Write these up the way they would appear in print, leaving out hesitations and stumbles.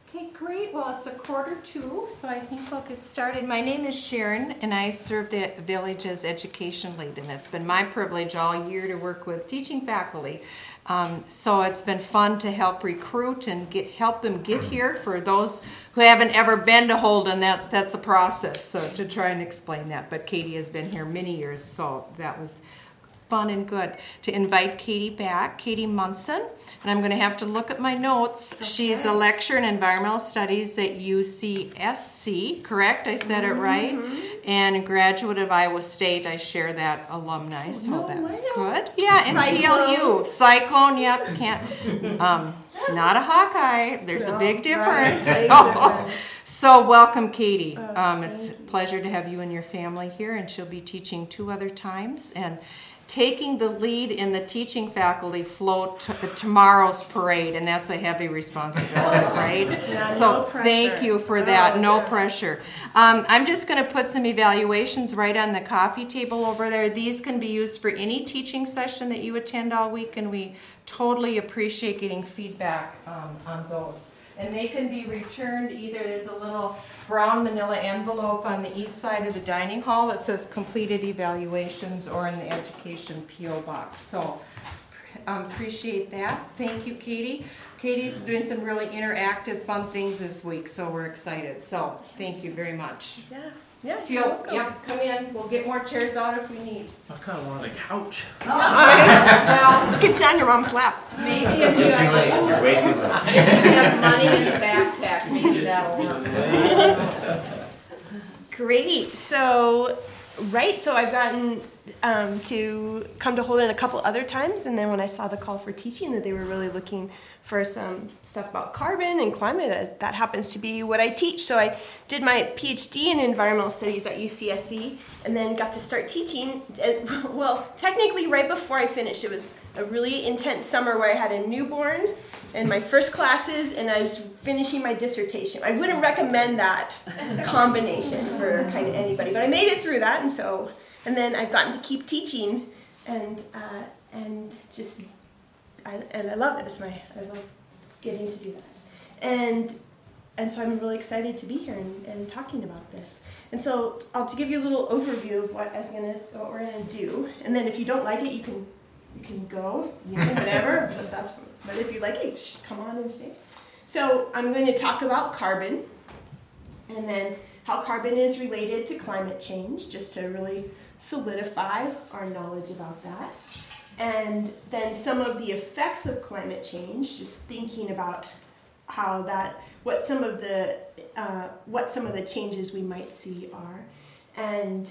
Okay, great. Well, it's 1:45, so I think we'll get started. My name is Sharon, and I serve the village as education lead, and it's been my privilege all year to work with teaching faculty. So it's been fun to help recruit and help them get here. For those who haven't ever been to Holden, that's a process, so to try and explain that. But Katie has been here many years, so that was fun and good. To invite Katie back, Katie Munson, and I'm going to have to look at my notes. Okay. She's a lecturer in environmental studies at UCSC, correct? I said it right. And a graduate of Iowa State. I share that alumni, so that's good. Yeah, and PLU. Cyclone, yep, can't. Not a Hawkeye. There's a big difference. Right. So welcome, Katie. It's a pleasure to have you and your family here, and she'll be teaching 2 other times and taking the lead in the teaching faculty float tomorrow's parade, and that's a heavy responsibility, right? Yeah, so no pressure. Thank you for that. No pressure. I'm just going to put some evaluations right on the coffee table over there. These can be used for any teaching session that you attend all week, and we totally appreciate getting feedback on those. And they can be returned either, there's a little brown manila envelope on the east side of the dining hall that says completed evaluations, or in the education P.O. box. So appreciate that. Thank you, Katie. Katie's doing some really interactive, fun things this week, so we're excited. So thank you very much. Yeah, Come in. We'll get more chairs out if we need. I kind of want a couch. well, you can sit on your mom's lap. Maybe if You're too late. You're way too late. If you have money in your backpack, maybe that'll work. Great. So I've gotten to come to Holden a couple other times, and then when I saw the call for teaching that they were really looking for some stuff about carbon and climate, that happens to be what I teach. So I did my PhD in environmental studies at UCSC, and then got to start teaching. Well, technically right before I finished. It was a really intense summer where I had a newborn and my first classes, and I was finishing my dissertation. I wouldn't recommend that combination for kind of anybody, but I made it through that, and then I've gotten to keep teaching, and I love it. I love getting to do that, and so I'm really excited to be here and talking about this. And so I'll to give you a little overview of what we're gonna do, and then if you don't like it, you can go, whatever. But if you like it, come on and stay. So I'm going to talk about carbon, and then how carbon is related to climate change, just to really solidify our knowledge about that. And then some of the effects of climate change, just thinking about what some of the changes we might see are, and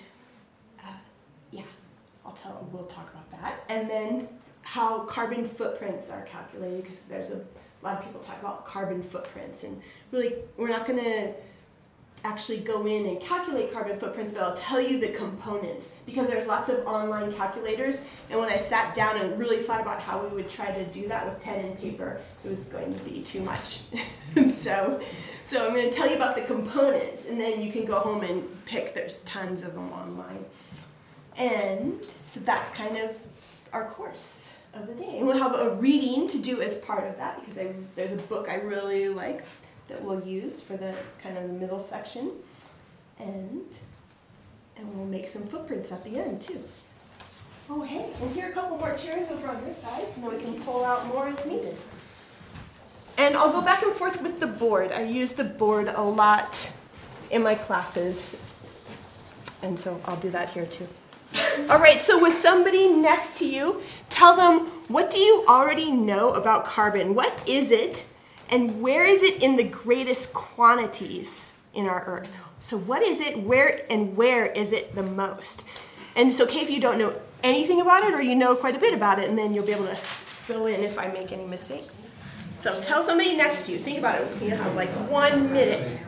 we'll talk about that. And then how carbon footprints are calculated, because there's a lot of people talk about carbon footprints, and really we're not going to actually go in and calculate carbon footprints, but I'll tell you the components, because there's lots of online calculators, and when I sat down and really thought about how we would try to do that with pen and paper, it was going to be too much. so I'm going to tell you about the components, and then you can go home and pick. There's tons of them online. And so that's kind of our course of the day. And we'll have a reading to do as part of that, because there's a book I really like that we'll use for the kind of the middle section. And we'll make some footprints at the end too. Oh, hey, and here are a couple more chairs over on this side, and then we can pull out more as needed. And I'll go back and forth with the board. I use the board a lot in my classes, and so I'll do that here too. All right, so with somebody next to you, tell them, what do you already know about carbon? What is it, and where is it in the greatest quantities in our Earth? So what is it, where is it the most? And it's okay if you don't know anything about it, or you know quite a bit about it, and then you'll be able to fill in if I make any mistakes. So tell somebody next to you. Think about it. You have like 1 minute.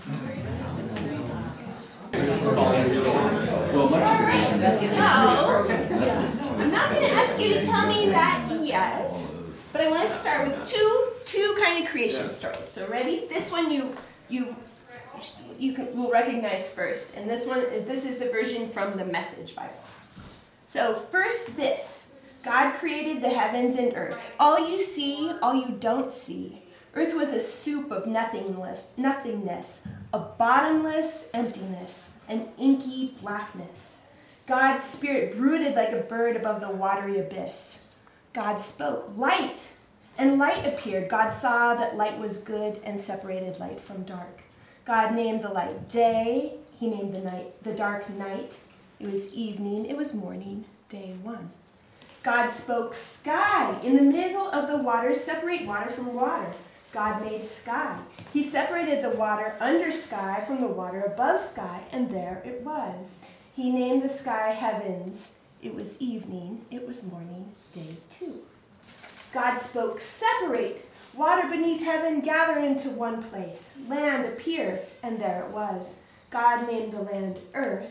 Well, much of it is. So, I'm not going to ask you to tell me that yet, but I want to start with two kind of creation stories. So ready? This one you will recognize first, and this is the version from the Message Bible. So first, this: God created the heavens and earth. All you see, all you don't see, Earth was a soup of nothingness, a bottomless emptiness, an inky blackness. God's spirit brooded like a bird above the watery abyss. God spoke, light, and light appeared. God saw that light was good and separated light from dark. God named the light day. He named the dark night. It was evening. It was morning, day one. God spoke, sky. In the middle of the water, separate water from water. God made sky. He separated the water under sky from the water above sky, and there it was. He named the sky heavens. It was evening. It was morning, day two. God spoke, separate water beneath heaven, gather into one place. Land appeared, and there it was. God named the land earth.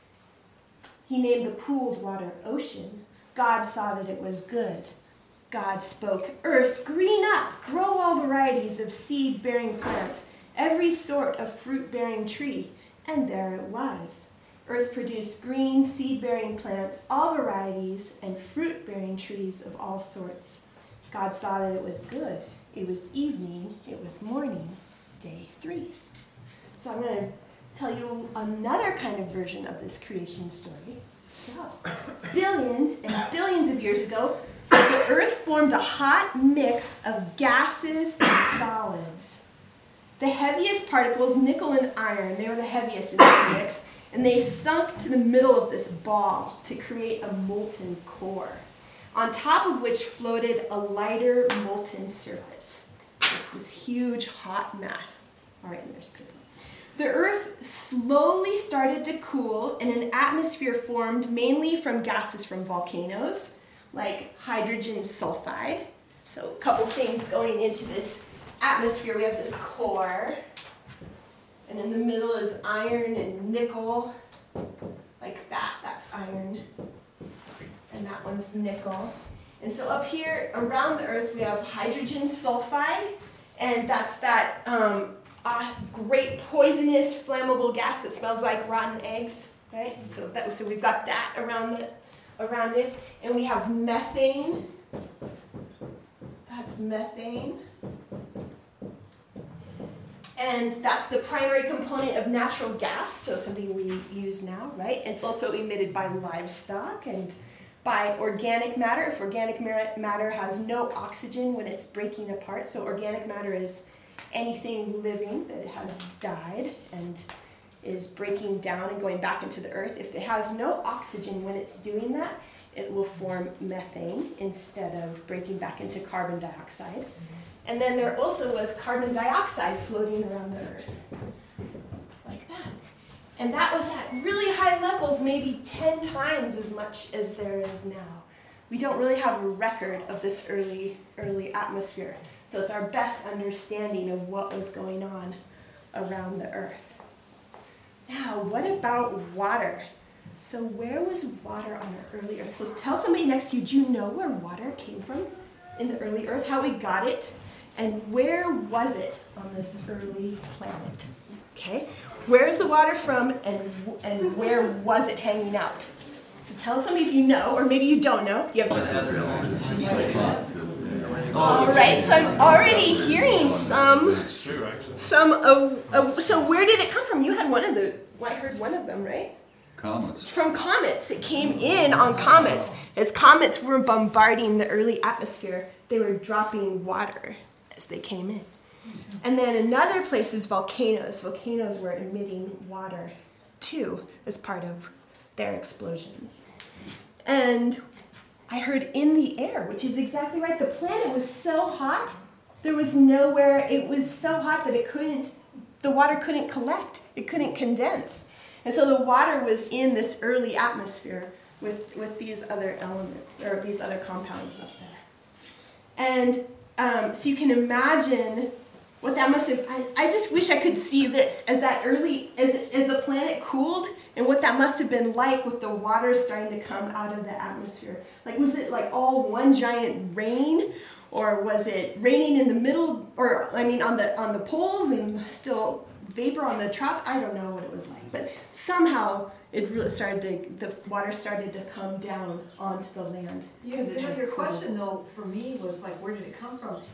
He named the pooled water ocean. God saw that it was good. God spoke, earth, green up, grow all varieties of seed-bearing plants, every sort of fruit-bearing tree. And there it was. Earth produced green, seed-bearing plants, all varieties, and fruit-bearing trees of all sorts. God saw that it was good. It was evening. It was morning, day three. So I'm going to tell you another kind of version of this creation story. So, billions and billions of years ago, the earth formed a hot mix of gases and solids. The heaviest particles, nickel and iron, they were the heaviest in this mix, and they sunk to the middle of this ball to create a molten core, on top of which floated a lighter molten surface. It's this huge hot mass. All right, and there's paper. The earth slowly started to cool, and an atmosphere formed mainly from gases from volcanoes, like hydrogen sulfide. So a couple things going into this atmosphere. We have this core, and in the middle is iron and nickel, like that. That's iron, and that one's nickel. And so up here around the earth we have hydrogen sulfide, and that's that great poisonous flammable gas that smells like rotten eggs, right? So we've got that around it, and we have methane. That's methane. And that's the primary component of natural gas, so something we use now, right? It's also emitted by livestock and by organic matter. If organic matter has no oxygen when it's breaking apart, so organic matter is anything living that has died and is breaking down and going back into the earth. If it has no oxygen when it's doing that, it will form methane instead of breaking back into carbon dioxide. And then there also was carbon dioxide floating around the earth, like that. And that was at really high levels, maybe 10 times as much as there is now. We don't really have a record of this early atmosphere. So it's our best understanding of what was going on around the earth. Now, what about water? So where was water on the early earth? So tell somebody next to you, do you know where water came from in the early earth, how we got it? And where was it on this early planet? Okay, where's the water from, and where was it hanging out? So tell somebody if you know, or maybe you don't know. You have all right, so I'm already hearing some of, so where did it come from? You had I heard one of them, right? Comets. From comets. It came in on comets. As comets were bombarding the early atmosphere, they were dropping water as they came in. And then another place is volcanoes. Volcanoes were emitting water, too, as part of their explosions. And I heard in the air, which is exactly right. The planet was so hot, there was nowhere, it was so hot that the water couldn't collect. It couldn't condense. And so the water was in this early atmosphere with these other elements, or these other compounds up there. And so you can imagine what that must have, I just wish I could see this as the planet cooled, and what that must have been like with the water starting to come out of the atmosphere. Like, was it like all one giant rain, or was it raining in the middle, or I mean on the poles and still vapor on the top? I don't know what it was like, but somehow it really the water started to come down onto the land. Yeah, your question though for me was like, where did it come from?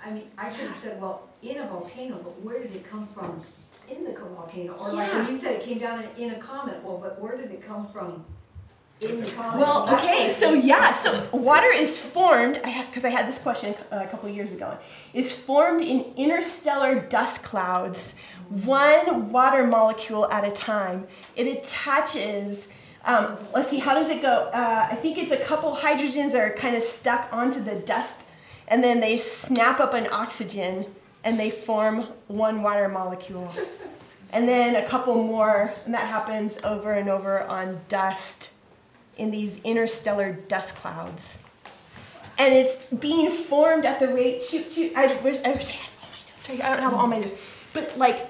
I mean, I could have said, well, in a volcano, but where did it come from in the volcano? Or like when you said it came down in a comet, well, but where did it come from in the comet? Well, okay, so water is formed, because I had this question a couple years ago, is formed in interstellar dust clouds, one water molecule at a time. It attaches, let's see, how does it go? I think it's a couple hydrogens are kind of stuck onto the dust, and then they snap up an oxygen, and they form one water molecule. And then a couple more, and that happens over and over on dust in these interstellar dust clouds. And it's being formed at the rate, I wish I had all my notes right here. I don't have all my notes. But like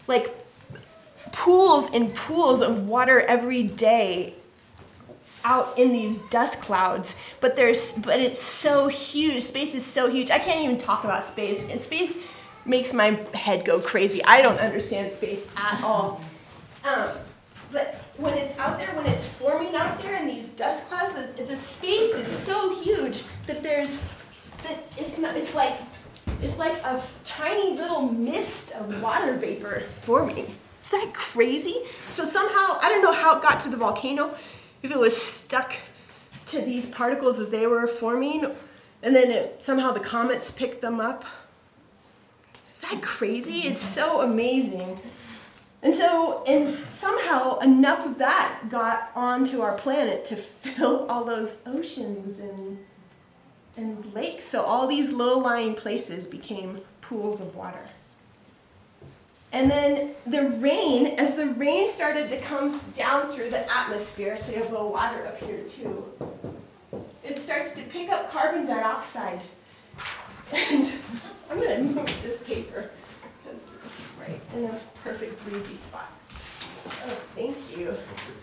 pools and pools of water every day out in these dust clouds. But it's so huge. Space is so huge. I can't even talk about space. And space makes my head go crazy. I don't understand space at all. But when it's out there, when it's forming out there in these dust clouds, the space is so huge that it's like a tiny little mist of water vapor forming. Is that crazy? So somehow, I don't know how it got to the volcano, if it was stuck to these particles as they were forming, and then somehow the comets picked them up. Is that crazy? It's so amazing. And somehow enough of that got onto our planet to fill all those oceans and lakes. So all these low-lying places became pools of water. And then as the rain started to come down through the atmosphere, so you have a little water up here too, it starts to pick up carbon dioxide. And I'm going to move this paper because it's right in a perfect breezy spot. Oh, thank you.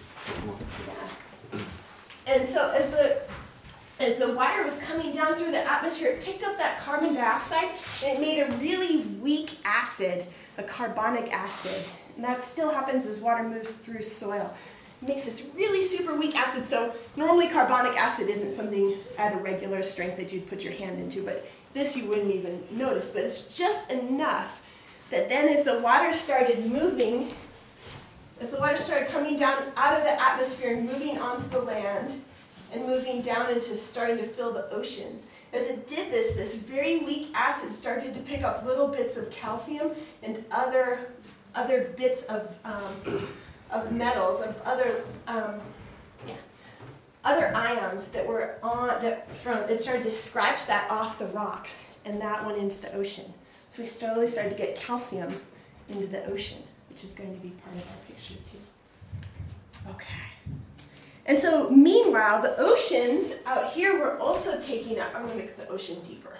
Yeah. And so as the water was coming down through the atmosphere, it picked up that carbon dioxide and it made a really weak acid, a carbonic acid. And that still happens as water moves through soil. It makes this really super weak acid. So normally carbonic acid isn't something at a regular strength that you'd put your hand into, but this you wouldn't even notice. But it's just enough that then as the water started moving, as the water started coming down out of the atmosphere and moving onto the land, and moving down into starting to fill the oceans. As it did this very weak acid started to pick up little bits of calcium and other bits of metals, of other ions that were it started to scratch that off the rocks, and that went into the ocean. So we slowly started to get calcium into the ocean, which is going to be part of our picture too. Okay. And so, meanwhile, the oceans out here were also taking up. I'm going to make the ocean deeper.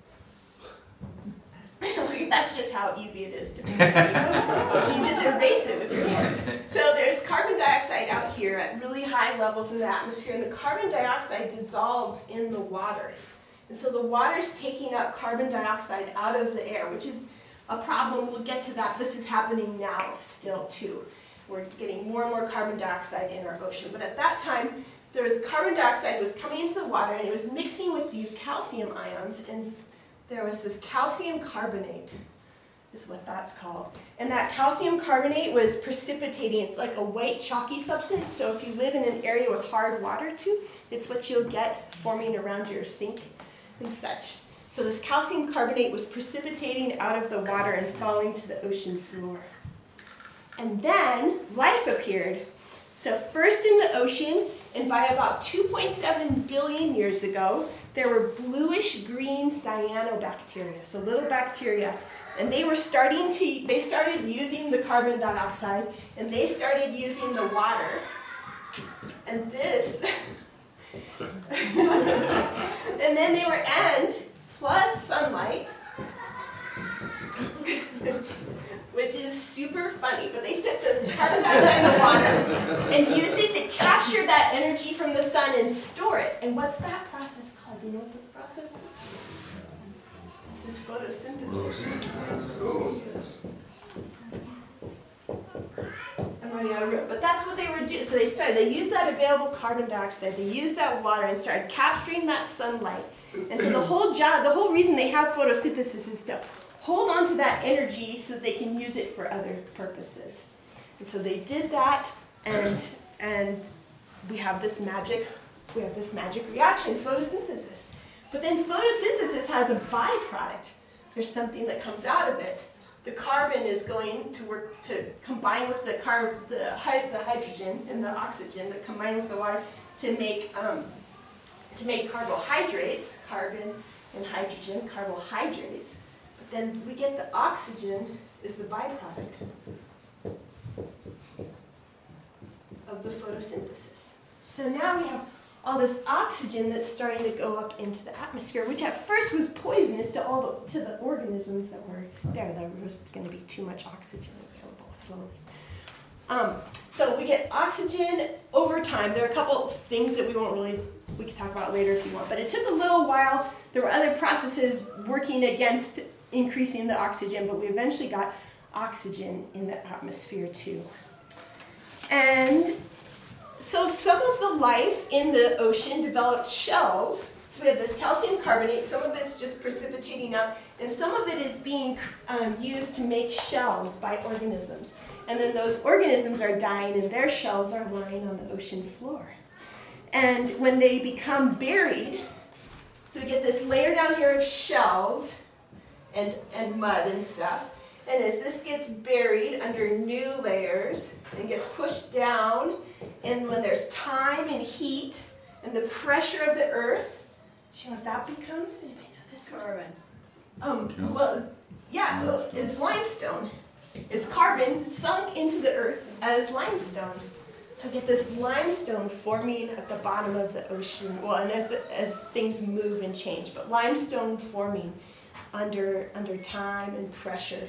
That's just how easy it is to make it deeper. You just erase it with your hand. So there's carbon dioxide out here at really high levels in the atmosphere, and the carbon dioxide dissolves in the water. And so the water's taking up carbon dioxide out of the air, which is a problem. We'll get to that. This is happening now still, too. We're getting more and more carbon dioxide in our ocean. But at that time, carbon dioxide was coming into the water, and it was mixing with these calcium ions, and there was this calcium carbonate, is what that's called. And that calcium carbonate was precipitating. It's like a white chalky substance, so if you live in an area with hard water too, it's what you'll get forming around your sink and such. So this calcium carbonate was precipitating out of the water and falling to the ocean floor. And then life appeared. So first in the ocean, and by about 2.7 billion years ago, there were bluish-green cyanobacteria, so little bacteria. And they started using the carbon dioxide, and they started using the water. And this, and then they were plus sunlight, which is super funny, but they took this carbon dioxide in the water and used it to capture that energy from the sun and store it. And what's that process called? Do you know what this process is? This is photosynthesis. I'm running out of room, but that's what they were doing. So they used that available carbon dioxide, they used that water and started capturing that sunlight. And so the whole reason they have photosynthesis is to hold on to that energy so that they can use it for other purposes. And so they did that, and we have this magic reaction, photosynthesis. But then photosynthesis has a byproduct. There's something that comes out of it. The carbon is going to work to combine with the hydrogen and the oxygen that combine with the water to make carbohydrates, carbon and hydrogen, carbohydrates. But then we get the oxygen is the byproduct of the photosynthesis. So now we have all this oxygen that's starting to go up into the atmosphere, which at first was poisonous to the organisms that were there. There was going to be too much oxygen available slowly. So we get oxygen over time. There are a couple of things that we could talk about later if you want, but it took a little while. There were other processes working against increasing the oxygen, but we eventually got oxygen in the atmosphere too. And so some of the life in the ocean developed shells. So we have this calcium carbonate. Some of it's just precipitating out, and some of it is being used to make shells by organisms. And then those organisms are dying, and their shells are lying on the ocean floor. And when they become buried, so we get this layer down here of shells and mud and stuff. And as this gets buried under new layers and gets pushed down, and when there's time and heat and the pressure of the earth, do you know what that becomes? Anybody know this? Carbon. Well, yeah, it's limestone. It's carbon sunk into the earth as limestone. So we get this limestone forming at the bottom of the ocean. Well, and as things move and change, but limestone forming under time and pressure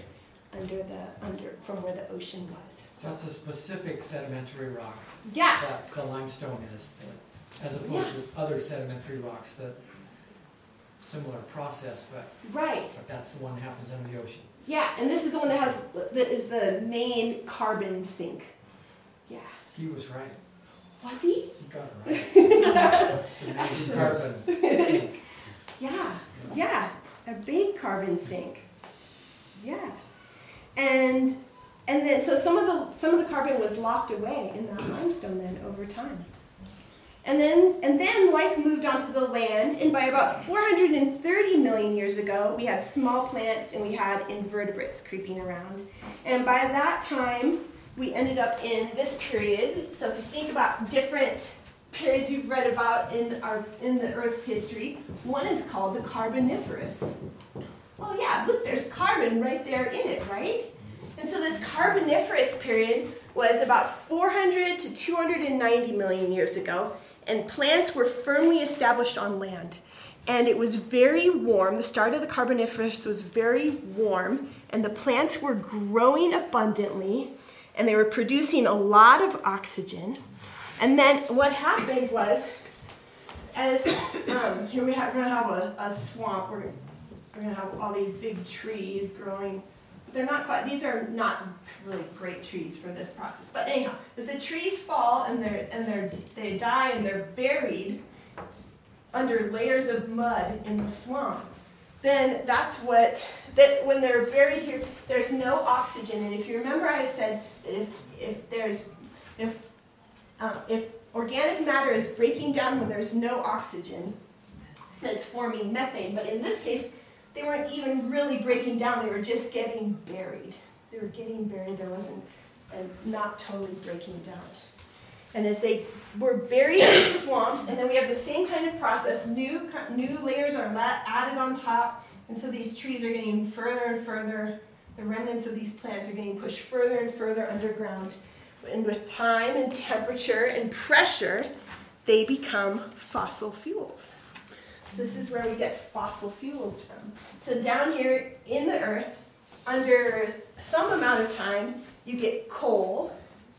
from where the ocean was. So that's a specific sedimentary rock. Yeah. That the limestone is, as opposed to other sedimentary rocks that similar process, but that's the one that happens under the ocean. Yeah, and this is the one that is the main carbon sink. Yeah. He was right. Was he? He got it right. The main carbon sink. Yeah, a big carbon sink. Yeah. And then so some of the carbon was locked away in that limestone then over time. And then life moved onto the land, and by about 430 million years ago, we had small plants and we had invertebrates creeping around. And by that time, we ended up in this period. So if you think about different periods you've read about in the Earth's history, one is called the Carboniferous. Well, yeah, look, there's carbon right there in it, right? And so this Carboniferous period was about 400 to 290 million years ago, and plants were firmly established on land. And it was very warm. The start of the Carboniferous was very warm, and the plants were growing abundantly, and they were producing a lot of oxygen. And then what happened was, here we're going to have a swamp. We're going to have all these big trees growing. They're not quite, these are not really great trees for this process. But anyhow, as the trees fall and they die and they're buried under layers of mud in the swamp, then when they're buried here, there's no oxygen. And if you remember, I said that if organic matter is breaking down when there's no oxygen, that's forming methane. But in this case, they weren't even really breaking down. They were just getting buried. They were getting buried. There wasn't, not totally breaking down. And as they were buried in swamps, and then we have the same kind of process. New layers are added on top, and so these trees are getting further and further. The remnants of these plants are getting pushed further and further underground. And with time and temperature and pressure, they become fossil fuels. So this is where we get fossil fuels from. So down here in the earth, under some amount of time, you get coal.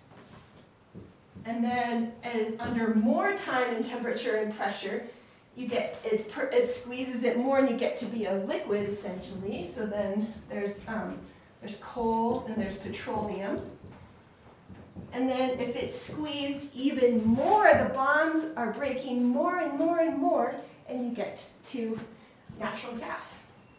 And then under more time and temperature and pressure, you get it squeezes it more, and you get to be a liquid essentially. So then there's coal and there's petroleum. And then if it's squeezed even more, the bonds are breaking more and more and more, and you get to natural gas.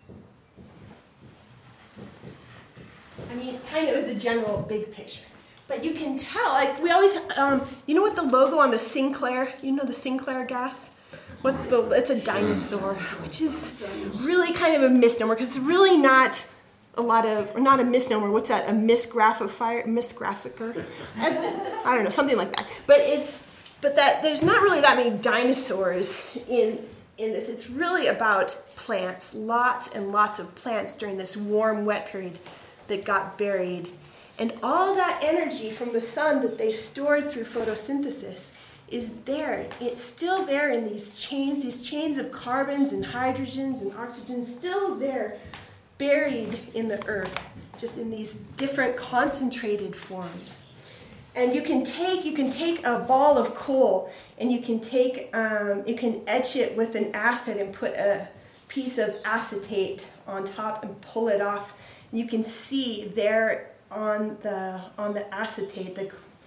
I mean, kind of as a general big picture. But you can tell, like we always, you know what the logo on the Sinclair, you know the Sinclair gas? It's a dinosaur, which is really kind of a misnomer, because it's really not a lot of, or not a misnomer, what's that, a misgraphicer? I don't know, something like that. But that there's not really that many dinosaurs in this. It's really about plants, lots and lots of plants during this warm, wet period that got buried. And all that energy from the sun that they stored through photosynthesis is there. It's still there in these chains of carbons and hydrogens and oxygens, still there, buried in the earth, just in these different concentrated forms. And you can take a ball of coal and you can etch it with an acid and put a piece of acetate on top and pull it off. And you can see there on the acetate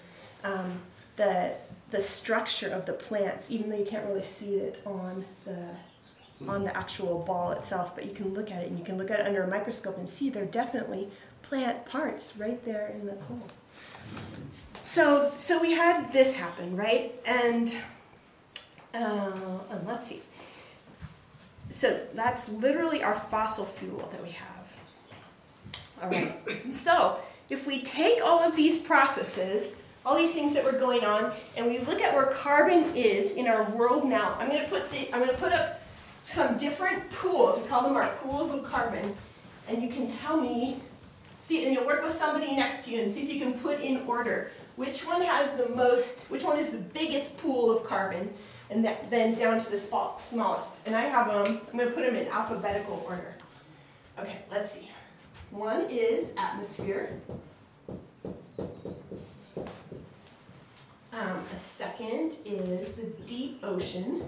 the structure of the plants, even though you can't really see it on the actual ball itself, but you can look at it, and you can look at it under a microscope and see there are definitely plant parts right there in the coal. So we had this happen, right? And let's see. So that's literally our fossil fuel that we have. All right. So if we take all of these processes, all these things that were going on, and we look at where carbon is in our world now, I'm going to put up some different pools. We call them our pools of carbon, and you can tell me. See, and you'll work with somebody next to you and see if you can put in order which one is the biggest pool of carbon, and then down to the smallest. And I have them. I'm going to put them in alphabetical order. Okay, let's see. One is atmosphere. A second is the deep ocean.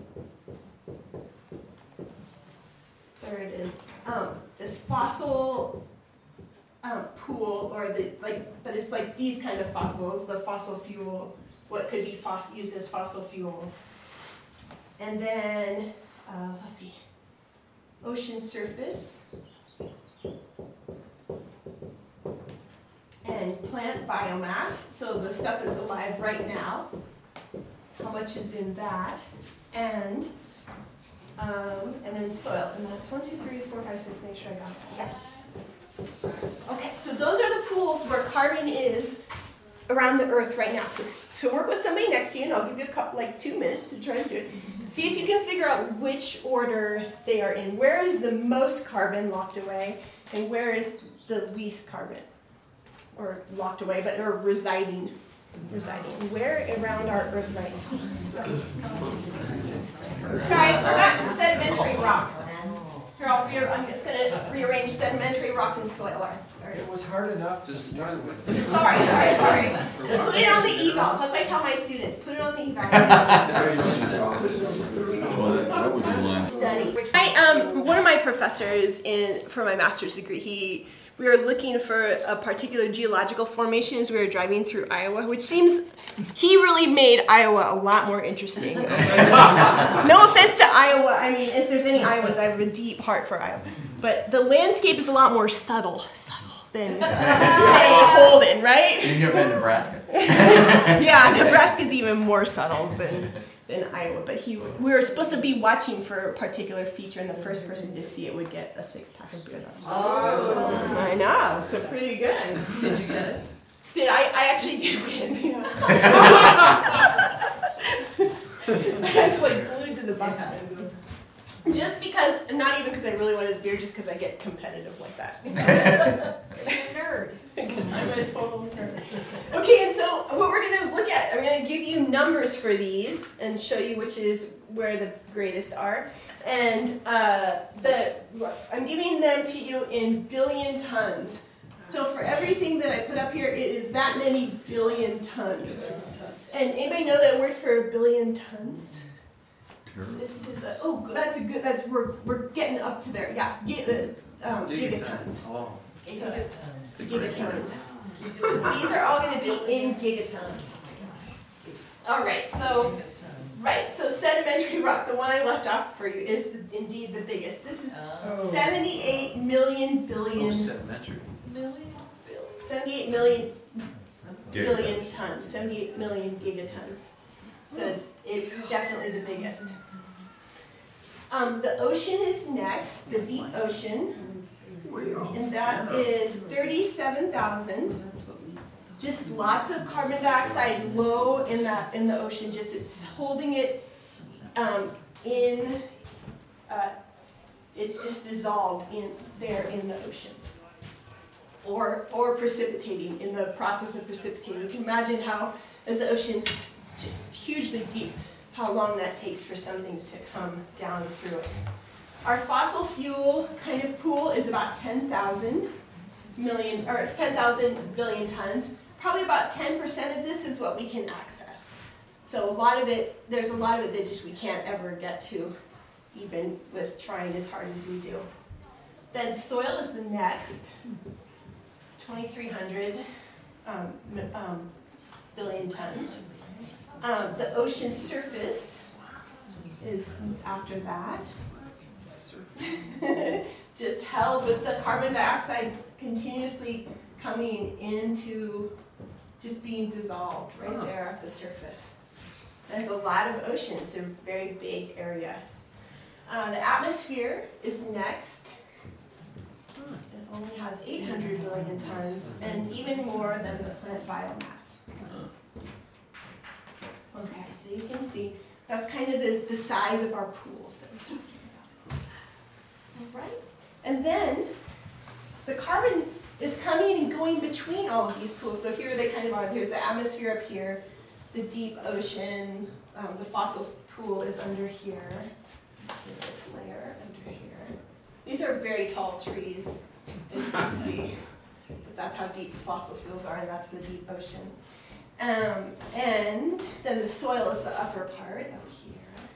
Third is this fossil pool, but it's like these kind of fossils, the fossil fuel, what could be used as fossil fuels. And then, let's see, ocean surface. And plant biomass, so the stuff that's alive right now, how much is in that, and then soil, and that's 1, 2, 3, 4, 5, 6. Make sure I got that. Yeah. Okay, so those are the pools where carbon is around the Earth right now. So work with somebody next to you, and I'll give you 2 minutes to try and do it. See if you can figure out which order they are in. Where is the most carbon locked away, and where is the least carbon? Or locked away, or residing. Where around our Earth right now? Sorry, I forgot sedimentary rock. Here, I'm just going to rearrange sedimentary rock and soil. It was hard enough to start with. Sorry. Put it on the evals. That's what I tell my students. Put it on the evals. One of my professors for my master's degree, we were looking for a particular geological formation as we were driving through Iowa, which seems he really made Iowa a lot more interesting. No offense to Iowa. I mean, if there's any Iowans, I have a deep heart for Iowa. But the landscape is a lot more subtle than, say, Holden, right? You've never been to Nebraska? Yeah, Nebraska's even more subtle than Iowa. But we were supposed to be watching for a particular feature, and the first person to see it would get a 6-pack of beer. Oh. I know, so pretty good. Did you get it? I actually did win. Yeah. I was glued to the bus. Just because, not even because I really wanted the beer, just because I get competitive like that. Nerd. Because I'm a total nerd. Okay, and so what we're going to look at, I'm going to give you numbers for these and show you which is where the greatest are. And I'm giving them to you in billion tons. So for everything that I put up here, it is that many billion tons. And anybody know that word for a billion tons? This is we're getting up to there. Yeah, gigatons. Oh. Gigatons. So these are all going to be in gigatons. All right, so Right, so sedimentary rock, the one I left off for you, is indeed the biggest. This is 78 million billion. Sedimentary. 78 million billion tons. 78 million gigatons. So it's definitely the biggest. The ocean is next, the deep ocean, and that is 37,000. Just lots of carbon dioxide low in the ocean. Just it's holding it it's just dissolved in the ocean, or precipitating in the process of precipitating. You can imagine how, as the ocean's just hugely deep, how long that takes for some things to come down through it. Our fossil fuel kind of pool is about 10,000 billion tons. Probably about 10% of this is what we can access. So there's a lot of it that just we can't ever get to, even with trying as hard as we do. Then soil is the next, 2,300 billion tons. The ocean surface is after that. Just held with the carbon dioxide continuously coming into just being dissolved right there at the surface. There's a lot of ocean. It's a very big area. The atmosphere is next. It only has 800 billion tons, and even more than the plant biomass. Okay, so you can see that's kind of the size of our pools that we're talking about. All right, and then the carbon is coming and going between all of these pools. So here they kind of are. There's the atmosphere up here, the deep ocean, the fossil pool is under here, this layer under here. These are very tall trees, as you can see. That's how deep fossil fuels are, and that's the deep ocean. And then the soil is the upper part up here.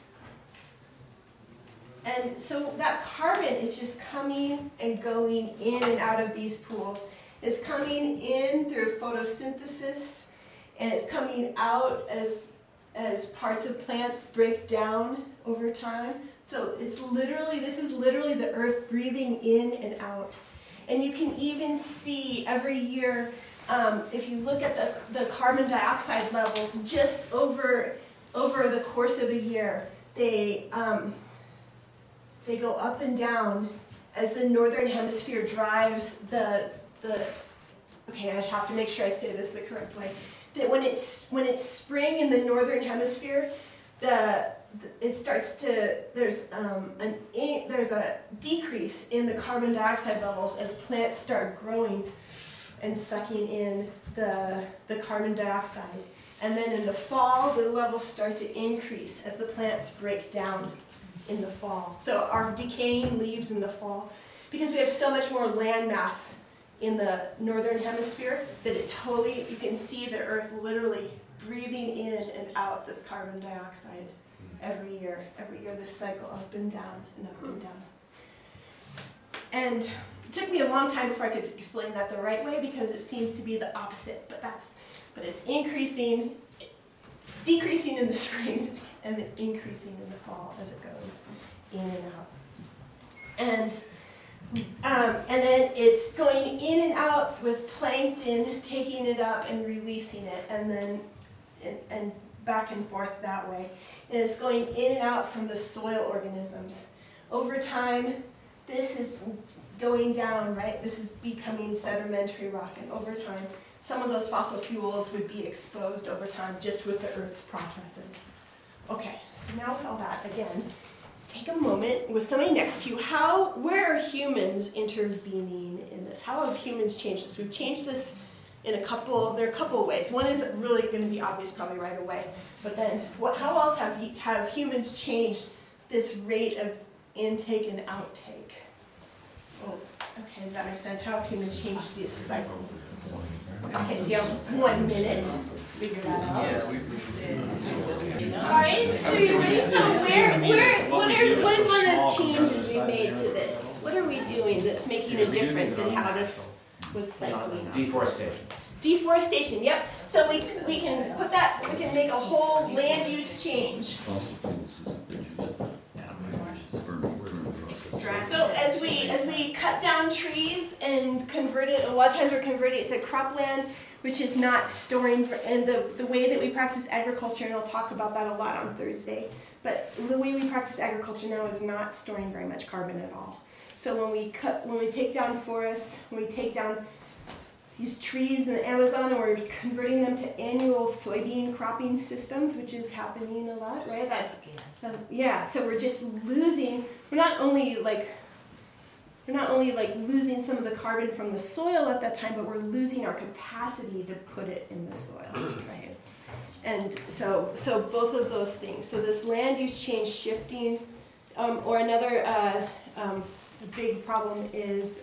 And so that carbon is just coming and going in and out of these pools. It's coming in through photosynthesis, and it's coming out as parts of plants break down over time. So this is literally the earth breathing in and out. And you can even see every year, if you look at the carbon dioxide levels just over the course of a year, they go up and down as the northern hemisphere drives okay, I have to make sure I say this the correct way. That when it's spring in the northern hemisphere, there's a decrease in the carbon dioxide levels as plants start growing and sucking in the carbon dioxide. And then in the fall, the levels start to increase as the plants break down in the fall. So our decaying leaves in the fall, because we have so much more land mass in the northern hemisphere, that you can see the earth literally breathing in and out this carbon dioxide every year. Every year this cycle up and down and up and down. And it took me a long time before I could explain that the right way, because it seems to be the opposite, but it's decreasing in the spring and then increasing in the fall as it goes in and out. And then it's going in and out with plankton taking it up and releasing it, and then and back and forth that way. And it's going in and out from the soil organisms. Over time, this is going down, right? This is becoming sedimentary rock, and over time, some of those fossil fuels would be exposed over time just with the Earth's processes. Okay, so now with all that, again, take a moment with somebody next to you. Where are humans intervening in this? How have humans changed this? We've changed this there are a couple of ways. One is really going to be obvious probably right away, but then how else have humans changed this rate of intake and outtake? Oh, okay, does that make sense? How have humans changed this cycle? Okay, so you have 1 minute to figure that out. All right, so you're ready. So what is one of the changes we made to this? What are we doing that's making a difference in how this was cycling? Deforestation. Deforestation, yep. So we can put that, we can make a whole land use change. So as we cut down trees and convert it, a lot of times we're converting it to cropland, which is not storing, and the way that we practice agriculture, and I'll talk about that a lot on Thursday, but the way we practice agriculture now is not storing very much carbon at all. So when we take down forests, when we take down these trees in the Amazon, and we're converting them to annual soybean cropping systems, which is happening a lot, right? Yeah, so we're just losing, we're not only like losing some of the carbon from the soil at that time, but we're losing our capacity to put it in the soil, right? And so both of those things. So this land use change shifting, or another big problem is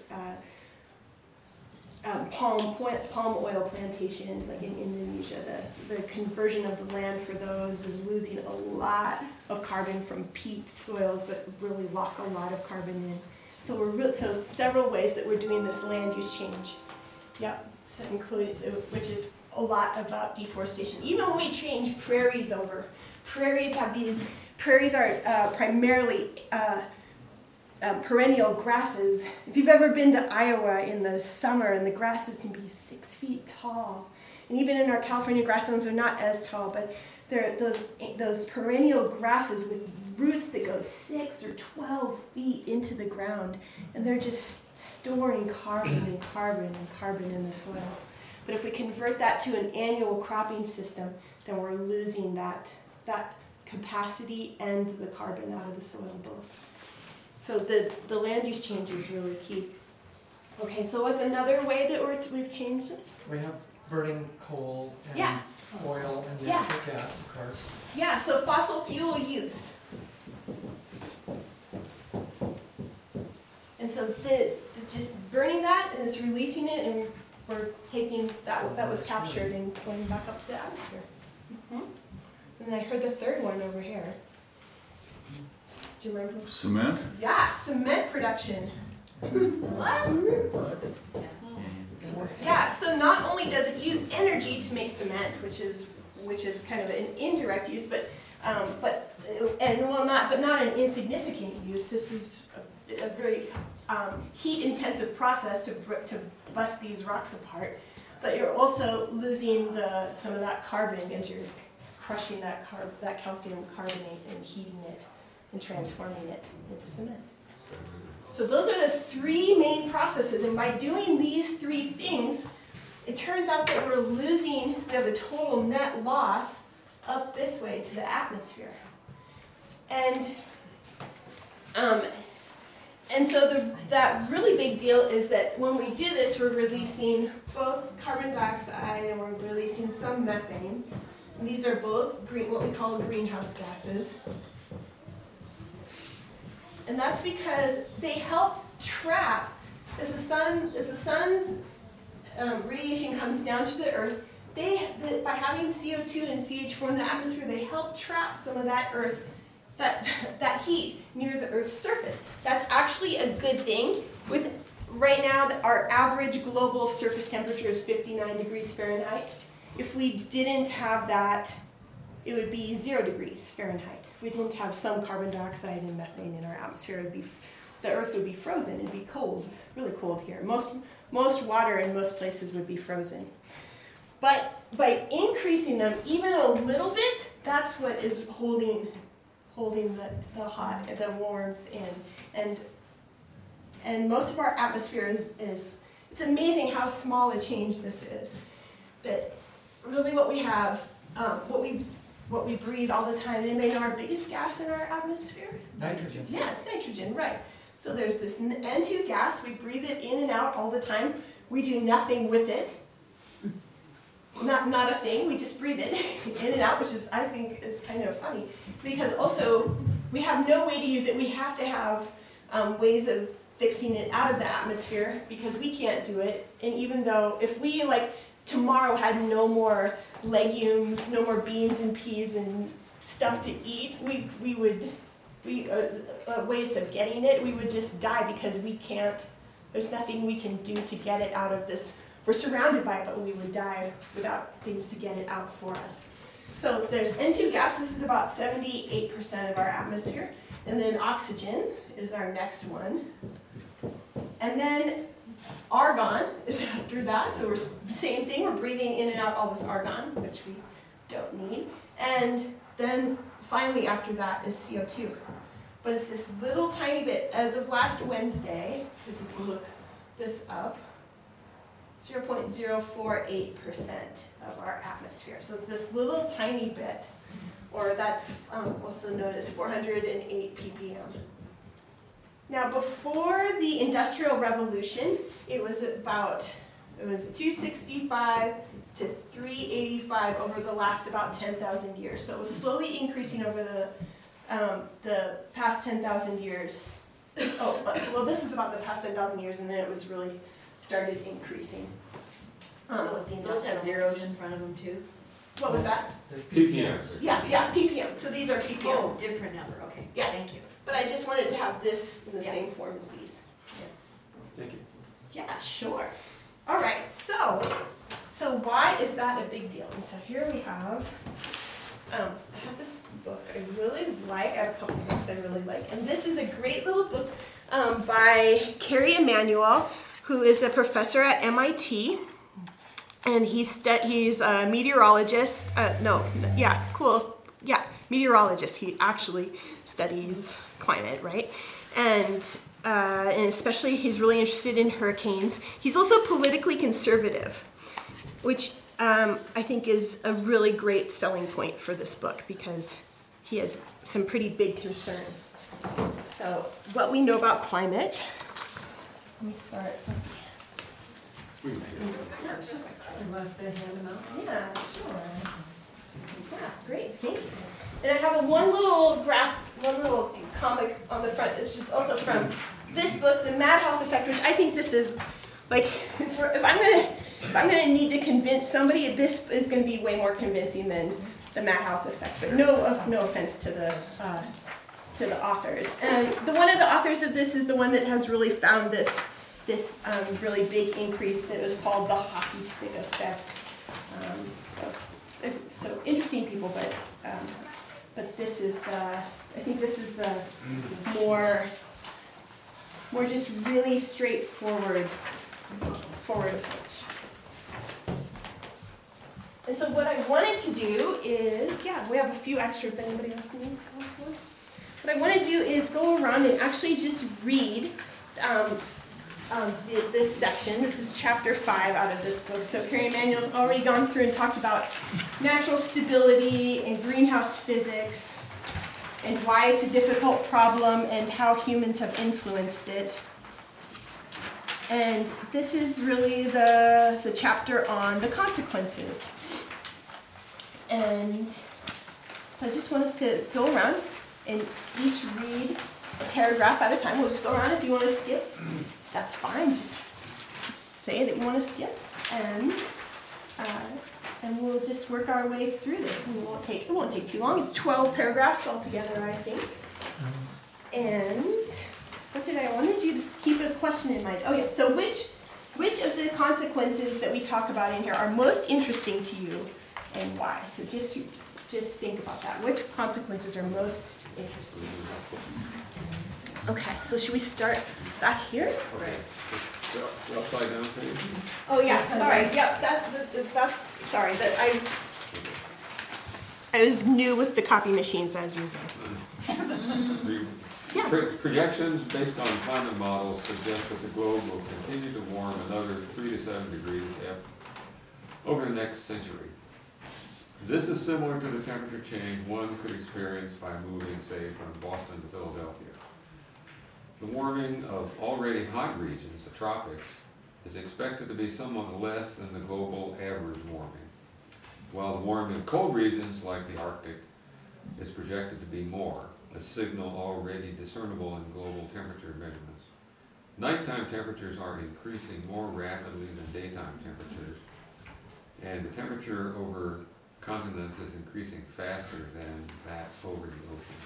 palm oil plantations, like in Indonesia. The conversion of the land for those is losing a lot of carbon from peat soils that really lock a lot of carbon in. So so several ways that we're doing this land use change. Yep, so which is a lot about deforestation. Even when we change prairies over, prairies are primarily perennial grasses. If you've ever been to Iowa in the summer, and the grasses can be 6 feet tall, and even in our California grasslands they're not as tall, but they're those perennial grasses with roots that go 6 or 12 feet into the ground, and they're just storing carbon and carbon and carbon in the soil. But if we convert that to an annual cropping system, then we're losing that capacity and the carbon out of the soil both. So the land use change is really key. Okay, so what's another way that we've changed this? We have burning coal and oil and natural gas, of course. Yeah, so fossil fuel use. And so the just burning that, and it's releasing it, and we're taking that was captured and it's going back up to the atmosphere. Mm-hmm. And then I heard the third one over here. Do you remember? Cement? Yeah, cement production. What? Yeah, so not only does it use energy to make cement, which is kind of an indirect use, but not an insignificant use. This is a very heat-intensive process to bust these rocks apart. But you're also losing some of that carbon as you're crushing that calcium carbonate and heating it and transforming it into cement. So those are the three main processes, and by doing these three things, it turns out that we have a total net loss up this way to the atmosphere. And so that really big deal is that when we do this, we're releasing both carbon dioxide and we're releasing some methane. And these are both what we call greenhouse gases. And that's because they help trap, as the sun's radiation comes down to the earth, by having CO2 and CH4 in the atmosphere, they help trap some of that that heat near the Earth's surface. That's actually a good thing. Right now, our average global surface temperature is 59 degrees Fahrenheit. If we didn't have that, it would be 0 degrees Fahrenheit. If we didn't have some carbon dioxide and methane in our atmosphere, the Earth would be frozen. It'd be cold, really cold here. Most water in most places would be frozen. But by increasing them even a little bit, that's what is holding the hot, the warmth in. And most of our atmosphere is it's amazing how small a change this is. But really what we have, what we breathe all the time, anybody know our biggest gas in our atmosphere? Nitrogen. Yeah, it's nitrogen, right. So there's this N2 gas, we breathe it in and out all the time. We do nothing with it. Not a thing, we just breathe it in and out, which is, I think, is kind of funny. Because also, we have no way to use it. We have to have ways of fixing it out of the atmosphere because we can't do it. And even though, if we, tomorrow had no more legumes, no more beans and peas and stuff to eat, ways of getting it, we would just die because we can't, there's nothing we can do to get it out of this we're surrounded by it, but we would die without things to get it out for us. So there's N2 gas, this is about 78% of our atmosphere. And then oxygen is our next one. And then argon is after that. So we're same thing, we're breathing in and out all this argon, which we don't need. And then finally after that is CO2. But it's this little tiny bit. As of last Wednesday, just look this up, 0.048% of our atmosphere. So it's this little tiny bit, or that's also known as 408 ppm. Now, before the Industrial Revolution, it was 265 to 385 over the last about 10,000 years. So it was slowly increasing over the past 10,000 years. Oh, well, this is about the past 10,000 years, and then it was really started increasing. With the Those have industrial. zeros in front of them too? What was that? ppm. Yeah, ppm. So these are ppm. Oh, different number, okay. Yeah. Thank you. But I just wanted to have this in the Yeah. same form as these. Thank you. Yeah, sure. All right, so why is that a big deal? And so here we have, I have this book I really like. I have a couple of books I really like. And this is a great little book by Kerry Emanuel, who is a professor at MIT. And he's a meteorologist. Meteorologist. He actually studies climate, right? And especially he's really interested in hurricanes. He's also politically conservative, which I think is a really great selling point for this book because he has some pretty big concerns. So what we know about climate, let me start, let's see. Unless they hand them out. Yeah, sure. Yeah, great, thank you. And I have one little comic on the front. It's just also from this book, The Madhouse Effect, which I think this is like, if I'm gonna need to convince somebody, this is gonna be way more convincing than The Madhouse Effect. But no offense to the authors. And one of the authors of this is the one that has really found this really big increase that was called the hockey stick effect. So interesting people, but this is I think this is the more just really straightforward approach. And so what I wanted to do is, we have a few extra if anybody else wants one. What I want to do is go around and actually just read this section. This is chapter 5 out of this book. So Kerry Emanuel's already gone through and talked about natural stability and greenhouse physics and why it's a difficult problem and how humans have influenced it. And this is really the chapter on the consequences. And so I just want us to go around and each read a paragraph at a time. We'll just go around. If you want to skip, that's fine. Just say that you want to skip, and we'll just work our way through this. And it won't take too long. It's 12 paragraphs altogether, I think. And I wanted you to keep a question in mind. Oh yeah. So which of the consequences that we talk about in here are most interesting to you, and why? So just think about that. Which consequences are most interesting? Okay, so should we start back here? Okay. The upside down page. Oh yeah, sorry. Yep, that's sorry. That I was new with the copy machines I was using. Yeah. Projections based on climate models suggest that the globe will continue to warm another 3 to 7 degrees over the next century. This is similar to the temperature change one could experience by moving, say, from Boston to Philadelphia. The warming of already hot regions, the tropics, is expected to be somewhat less than the global average warming, while the warming of cold regions like the Arctic is projected to be more, a signal already discernible in global temperature measurements. Nighttime temperatures are increasing more rapidly than daytime temperatures, and the temperature over continents is increasing faster than that over the oceans.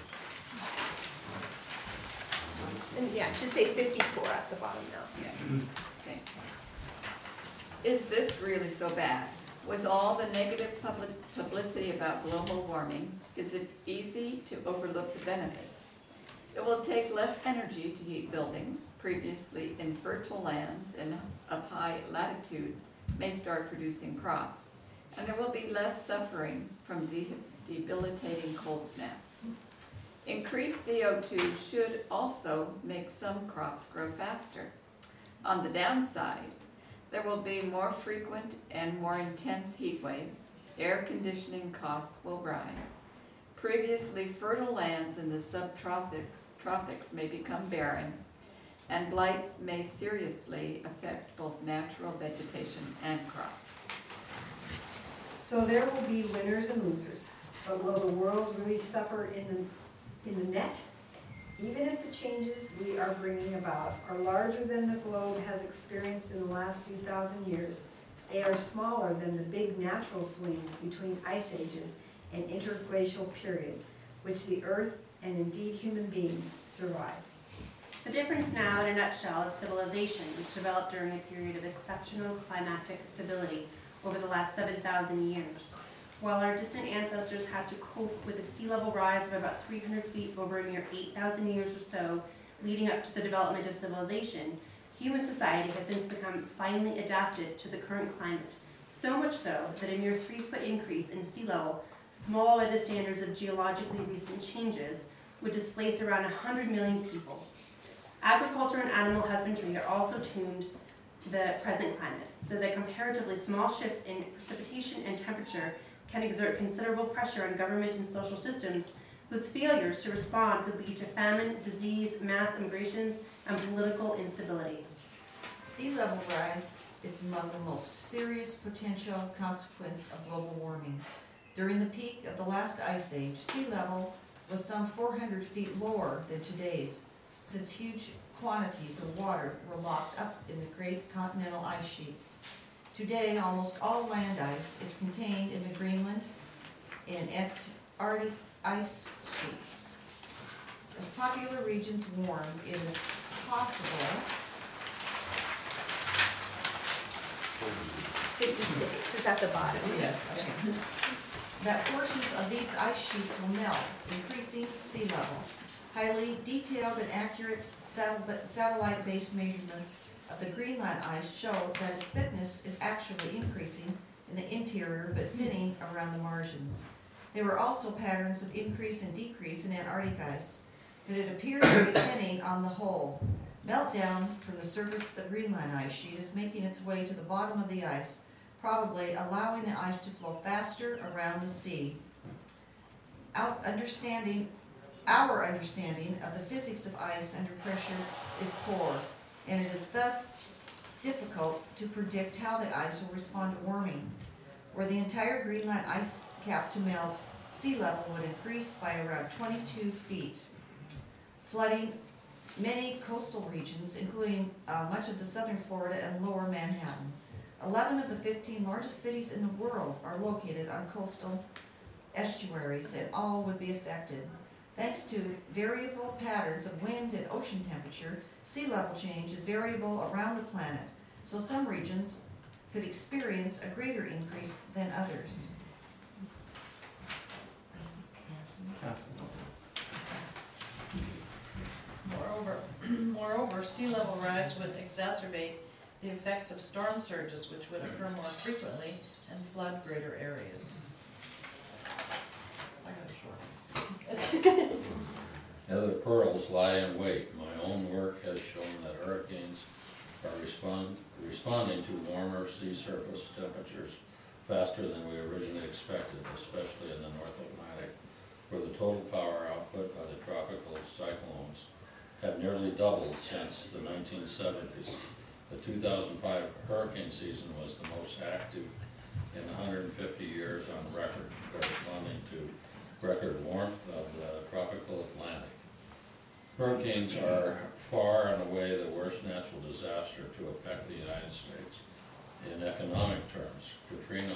And yeah, it should say 54 at the bottom now. Yeah. Okay. Is this really so bad? With all the negative publicity about global warming, is it easy to overlook the benefits? It will take less energy to heat buildings. Previously infertile lands of high latitudes may start producing crops, and there will be less suffering from debilitating cold snaps. Increased CO2 should also make some crops grow faster. On the downside, there will be more frequent and more intense heat waves. Air conditioning costs will rise. Previously fertile lands in the subtropics may become barren, and blights may seriously affect both natural vegetation and crops. So there will be winners and losers, but will the world really suffer in the net? Even if the changes we are bringing about are larger than the globe has experienced in the last few thousand years, they are smaller than the big natural swings between ice ages and interglacial periods, which the Earth and indeed human beings survived. The difference now, in a nutshell, is civilization, which developed during a period of exceptional climatic stability over the last 7,000 years. While our distant ancestors had to cope with a sea level rise of about 300 feet over a mere 8,000 years or so, leading up to the development of civilization, human society has since become finely adapted to the current climate. So much so that a mere 3-foot increase in sea level, small by the standards of geologically recent changes, would displace around 100 million people. Agriculture and animal husbandry are also tuned to the present climate, so that comparatively small shifts in precipitation and temperature can exert considerable pressure on government and social systems whose failures to respond could lead to famine, disease, mass migrations, and political instability. Sea level rise is among the most serious potential consequence of global warming. During the peak of the last ice age, sea level was some 400 feet lower than today's, since huge quantities of water were locked up in the great continental ice sheets. Today, almost all land ice is contained in the Greenland and Antarctic ice sheets. As popular regions warm, it is possible 56 is at the bottom. yes, okay, that portions of these ice sheets will melt, increasing sea level. Highly detailed and accurate satellite-based measurements of the Greenland ice show that its thickness is actually increasing in the interior but thinning around the margins. There were also patterns of increase and decrease in Antarctic ice, but it appears to be thinning on the whole. Meltdown from the surface of the Greenland ice sheet is making its way to the bottom of the ice, probably allowing the ice to flow faster around the sea. Our understanding of the physics of ice under pressure is poor, and it is thus difficult to predict how the ice will respond to warming. Were the entire Greenland ice cap to melt, sea level would increase by around 22 feet, flooding many coastal regions, including much of the southern Florida and lower Manhattan. 11 of the 15 largest cities in the world are located on coastal estuaries, and all would be affected. Thanks to variable patterns of wind and ocean temperature, sea level change is variable around the planet, so some regions could experience a greater increase than others. Moreover, sea level rise would exacerbate the effects of storm surges, which would occur more frequently and flood greater areas. I got a short. Other pearls lie in wait. My own work has shown that hurricanes are responding to warmer sea surface temperatures faster than we originally expected, especially in the North Atlantic, where the total power output by the tropical cyclones have nearly doubled since the 1970s. The 2005 hurricane season was the most active in 150 years on record, corresponding to record warmth of the tropical Atlantic. Hurricanes are far and away the worst natural disaster to affect the United States. In economic terms, Katrina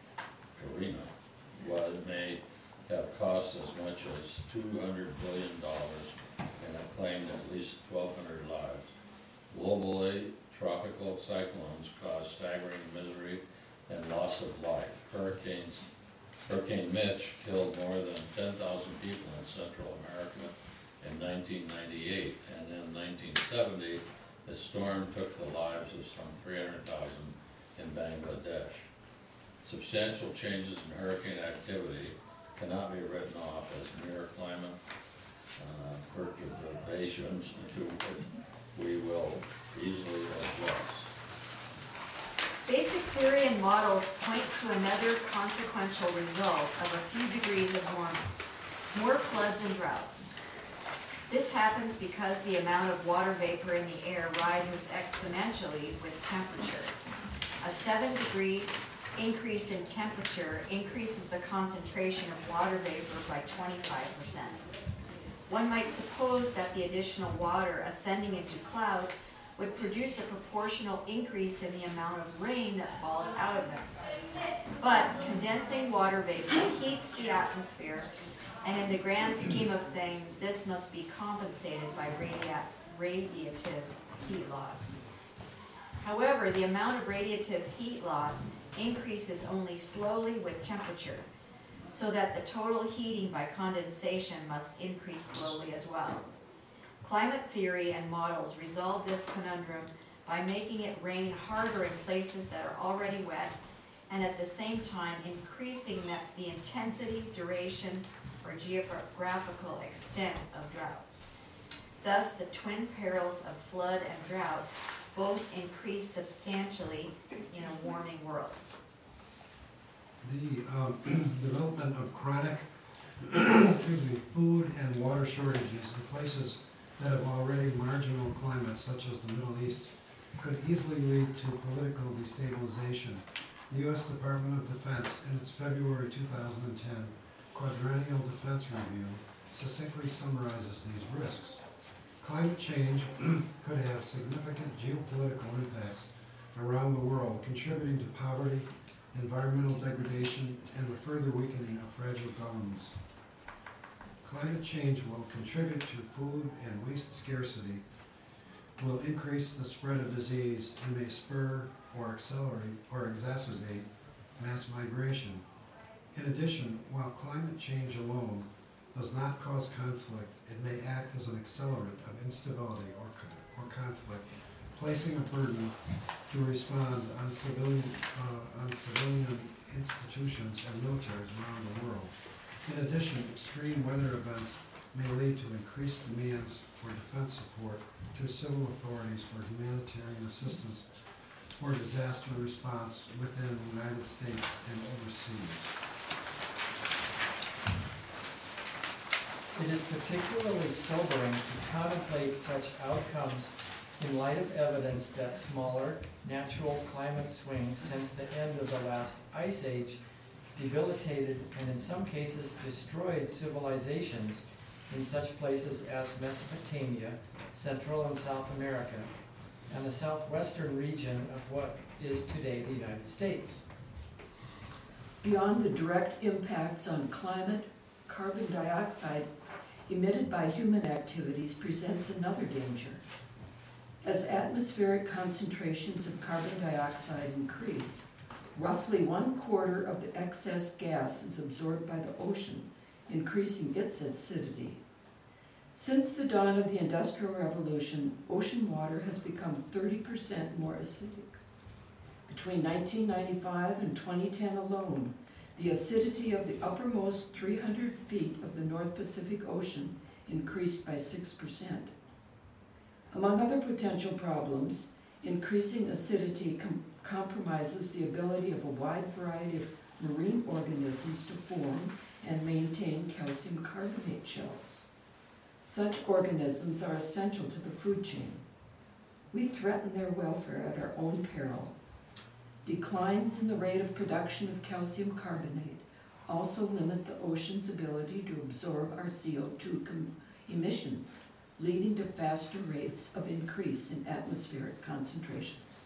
may have cost as much as $200 billion and have claimed at least 1,200 lives. Globally, tropical cyclones cause staggering misery and loss of life. Hurricane Mitch killed more than 10,000 people in Central America in 1998, and in 1970, the storm took the lives of some 300,000 in Bangladesh. Substantial changes in hurricane activity cannot be written off as mere climate perturbations to which we will easily adjust. Basic theory and models point to another consequential result of a few degrees of warming, more floods and droughts. This happens because the amount of water vapor in the air rises exponentially with temperature. A 7-degree increase in temperature increases the concentration of water vapor by 25%. One might suppose that the additional water ascending into clouds would produce a proportional increase in the amount of rain that falls out of them. But condensing water vapor heats the atmosphere, and in the grand scheme of things, this must be compensated by radiative heat loss. However, the amount of radiative heat loss increases only slowly with temperature, so that the total heating by condensation must increase slowly as well. Climate theory and models resolve this conundrum by making it rain harder in places that are already wet, and at the same time increasing the intensity, duration, or geographical extent of droughts. Thus, the twin perils of flood and drought both increase substantially in a warming world. The development of chronic food and water shortages in places that have already marginal climates, such as the Middle East, could easily lead to political destabilization. The U.S. Department of Defense, in its February 2010 Quadrennial Defense Review, succinctly summarizes these risks. Climate change could have significant geopolitical impacts around the world, contributing to poverty, environmental degradation, and the further weakening of fragile governments. Climate change will contribute to food and waste scarcity, will increase the spread of disease, and may spur or accelerate or exacerbate mass migration. In addition, while climate change alone does not cause conflict, it may act as an accelerant of instability or conflict, placing a burden to respond on civilian institutions and militaries around the world. In addition, extreme weather events may lead to increased demands for defense support to civil authorities for humanitarian assistance or disaster response within the United States and overseas. It is particularly sobering to contemplate such outcomes in light of evidence that smaller natural climate swings since the end of the last ice age debilitated and in some cases destroyed civilizations in such places as Mesopotamia, Central and South America, and the southwestern region of what is today the United States. Beyond the direct impacts on climate, carbon dioxide emitted by human activities presents another danger. As atmospheric concentrations of carbon dioxide increase, roughly 1/4 of the excess gas is absorbed by the ocean, increasing its acidity. Since the dawn of the Industrial Revolution, ocean water has become 30% more acidic. Between 1995 and 2010 alone, the acidity of the uppermost 300 feet of the North Pacific Ocean increased by 6%. Among other potential problems, increasing acidity compromises the ability of a wide variety of marine organisms to form and maintain calcium carbonate shells. Such organisms are essential to the food chain. We threaten their welfare at our own peril. Declines in the rate of production of calcium carbonate also limit the ocean's ability to absorb our CO2 emissions, leading to faster rates of increase in atmospheric concentrations.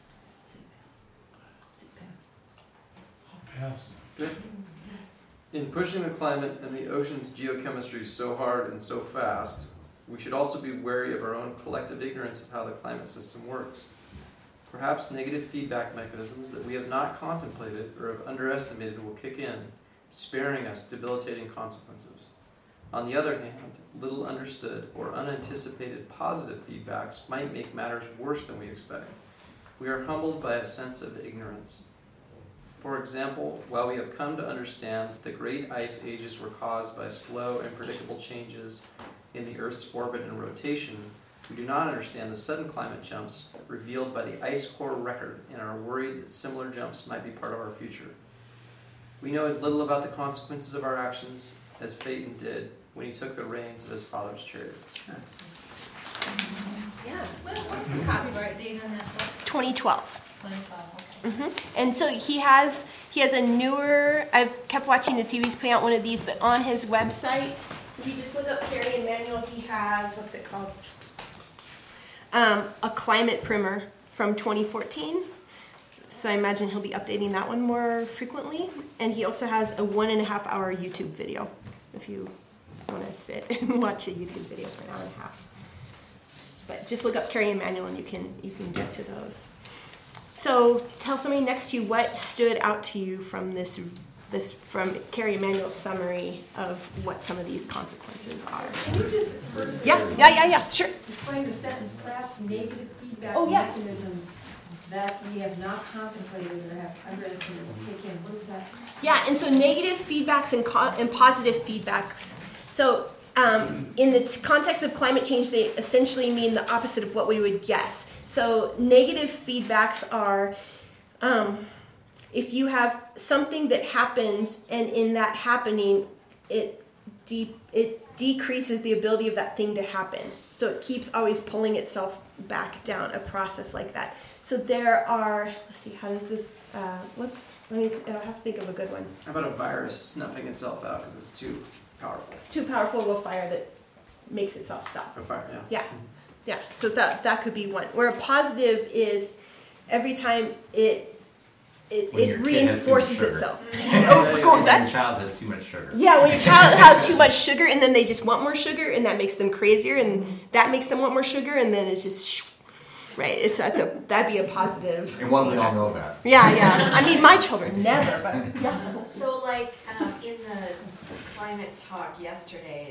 Pass. Good. In pushing the climate and the ocean's geochemistry so hard and so fast, we should also be wary of our own collective ignorance of how the climate system works. Perhaps negative feedback mechanisms that we have not contemplated or have underestimated will kick in, sparing us debilitating consequences. On the other hand, little understood or unanticipated positive feedbacks might make matters worse than we expect. We are humbled by a sense of ignorance. For example, while we have come to understand that the great ice ages were caused by slow and predictable changes in the Earth's orbit and rotation, we do not understand the sudden climate jumps revealed by the ice core record and are worried that similar jumps might be part of our future. We know as little about the consequences of our actions as Phaeton did when he took the reins of his father's chariot. Yeah. What's the copyright date on that book? 2012. 2012. And so he has a newer, I've kept watching to see if he's putting out one of these, but on his website, if you just look up Carrie Emanuel, he has, what's it called? A climate primer from 2014. So I imagine he'll be updating that one more frequently. And he also has a 1.5 hour YouTube video, if you want to sit and watch a YouTube video for an hour and a half. But just look up Carrie Emanuel and you can get to those. So tell somebody next to you what stood out to you from this from Carrie Emanuel's summary of what some of these consequences are. Can you just first Sure. explain the sentence, perhaps negative feedback Oh, yeah. mechanisms that we have not contemplated or have underestimated will kick in? What is that? Yeah, and so negative feedbacks and positive feedbacks. So in the context of climate change, they essentially mean the opposite of what we would guess. So negative feedbacks are if you have something that happens and in that happening, it decreases the ability of that thing to happen. So it keeps always pulling itself back down, a process like that. So there are, let's see, how does this, I'll have to think of a good one. How about a virus snuffing itself out because it's too powerful? Too powerful of a fire that makes itself stop. A fire, yeah. Yeah, yeah. So that could be one. Where a positive is every time it reinforces itself. Oh, go with that. When your child has too much sugar. Yeah, when your child has too much sugar, and then they just want more sugar, and that makes them crazier, and that makes them want more sugar, and then it's just right. That'd be a positive. And one we all know about. Yeah. I mean, my children never, but yeah. So, like in the climate talk yesterday,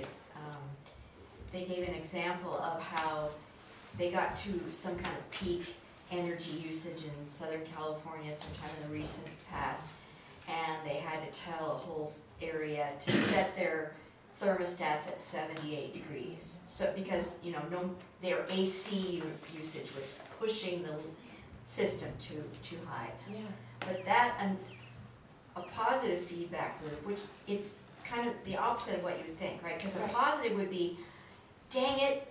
they gave an example of how they got to some kind of peak energy usage in Southern California sometime in the recent past, and they had to tell a whole area to set their thermostats at 78 degrees. So because their AC usage was pushing the system too high. Yeah. But that a positive feedback loop, which it's kind of the opposite of what you would think, right? Because a positive would be, dang it,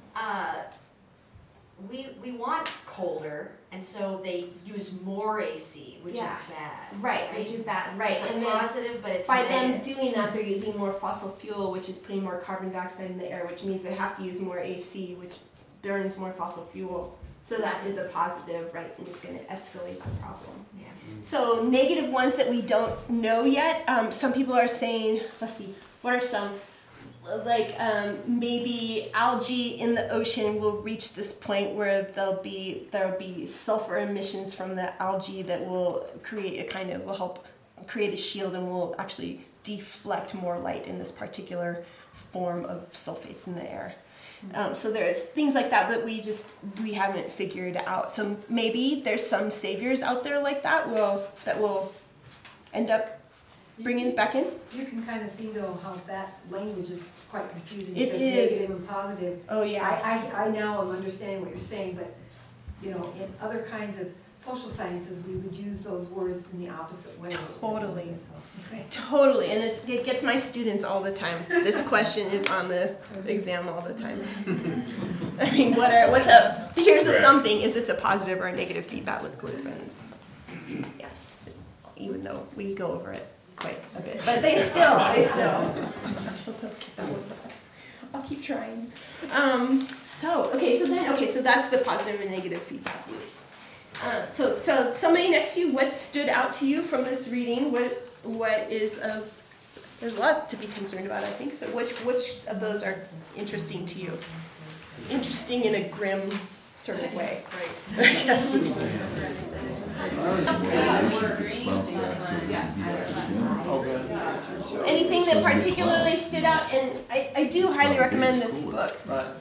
we want colder, and so they use more AC, which is bad. Right, which is bad. Right. It's and a positive, but it's by negative. them doing that, they're using more fossil fuel, which is putting more carbon dioxide in the air, which means they have to use more AC, which burns more fossil fuel. So that is a positive, right? And it's going to escalate the problem. Yeah. So negative ones that we don't know yet. Some people are saying, let's see, what are some? Like maybe algae in the ocean will reach this point where there'll be sulfur emissions from the algae that will will help create a shield and will actually deflect more light in this particular form of sulfates in the air. So there's things like that we haven't figured out. So maybe there's some saviors out there like that will end up bringing it back in. You can kind of see though how that language is quite confusing. It because is. Negative and positive. Oh yeah. I now am understanding what you're saying, but in other kinds of social sciences we would use those words in the opposite way. Totally. Totally, and it gets my students all the time. This question is on the exam all the time. I mean, what's up? Here's a something. Is this a positive or a negative feedback loop? And yeah, even though we go over it quite a bit, but they still don't get that one. I'll keep trying. So that's the positive and negative feedback loops. So somebody next to you, what stood out to you from this reading? What is of? There's a lot to be concerned about, I think. So which of those are interesting to you? Interesting in a grim sort of way. Anything that particularly stood out, and I do highly recommend this book.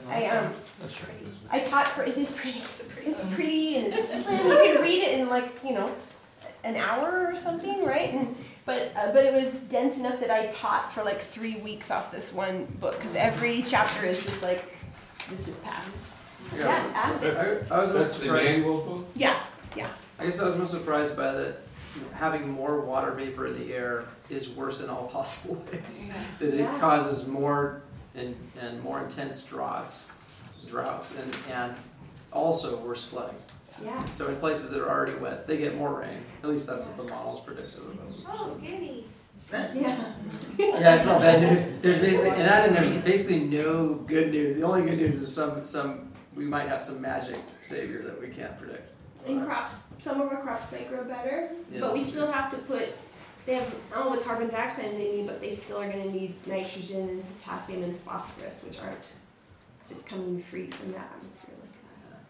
I taught for it is pretty. It's pretty and it's slim. You can read it in like an hour or something, right? But it was dense enough that I taught for like 3 weeks off this one book because every chapter is just like this is path. I was most surprised. Manual book? Yeah. I guess I was most surprised by that having more water vapor in the air is worse in all possible ways. That it causes more and more intense droughts, and also worse flooding. Yeah. So in places that are already wet, they get more rain. At least that's what the models predicted. Oh, goody. Yeah. Yeah, it's all bad news. There's basically no good news. The only good news is some we might have some magic savior that we can't predict. And crops, some of our crops might grow better, Yeah, but we that's still have to they have all the carbon dioxide they need, but they still are going to need nitrogen and potassium and phosphorus, which aren't just coming free from the atmosphere like that.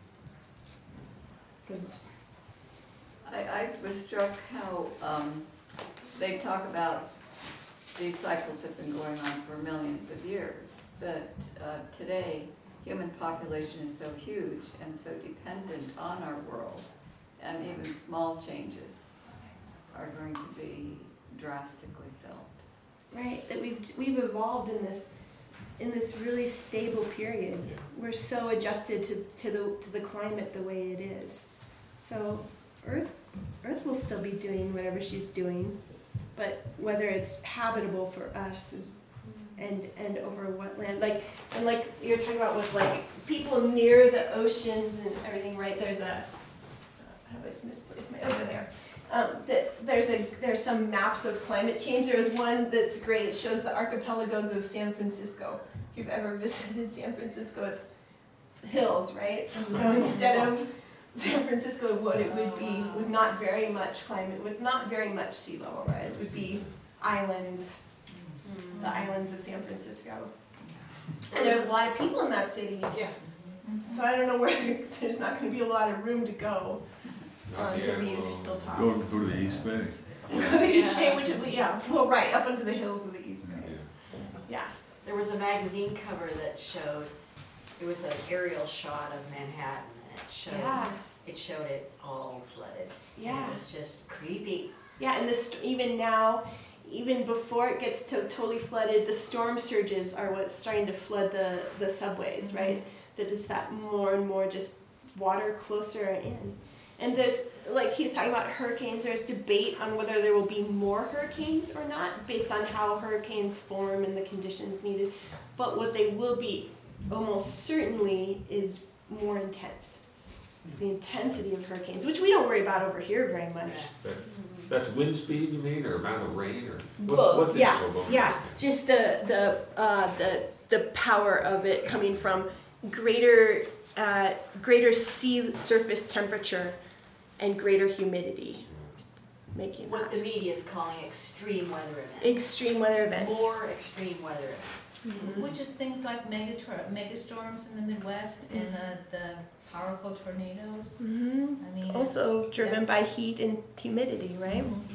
For the most part. I was struck how they talk about these cycles have been going on for millions of years, but today human population is so huge and so dependent on our world, and even small changes are going to be drastically felt. Right, that we've evolved in this really stable period. We're so adjusted to the climate the way it is. So Earth will still be doing whatever she's doing, but whether it's habitable for us is and over what land, like you're talking about with like people near the oceans and everything, right? There's a have I misplaced my over there. That there's some maps of climate change. There was one that's great. It shows the archipelagos of San Francisco. If you've ever visited San Francisco, it's hills, right? So instead of San Francisco, what it would be with not very much climate, with not very much sea level rise, would be islands, the islands of San Francisco. And there's a lot of people in that city. Yeah. So I don't know where there's not going to be a lot of room to go onto these hilltops. Go to the East Bay. The East Bay, which would be, right, up into the hills of the East Bay. Yeah. There was a magazine cover that showed, it was an aerial shot of Manhattan, and it showed it all flooded. Yeah. And it was just creepy. Yeah, and even now, even before it gets totally flooded, the storm surges are what's starting to flood the subways, right? That is that more and more just water closer in. And there's, like he was talking about hurricanes, there's debate on whether there will be more hurricanes or not based on how hurricanes form and the conditions needed. But what they will be almost certainly is more intense. It's the intensity of hurricanes, which we don't worry about over here very much. That's wind speed, you mean, or amount of rain, or Both. Yeah. Just the power of it coming from greater sea surface temperature and greater humidity, making what the media is calling extreme weather events. Extreme weather events. More extreme weather events. Mm-hmm. Which is things like megastorms in the Midwest and the powerful tornadoes. Mm-hmm. I mean, also driven by heat and humidity, right? Mm-hmm.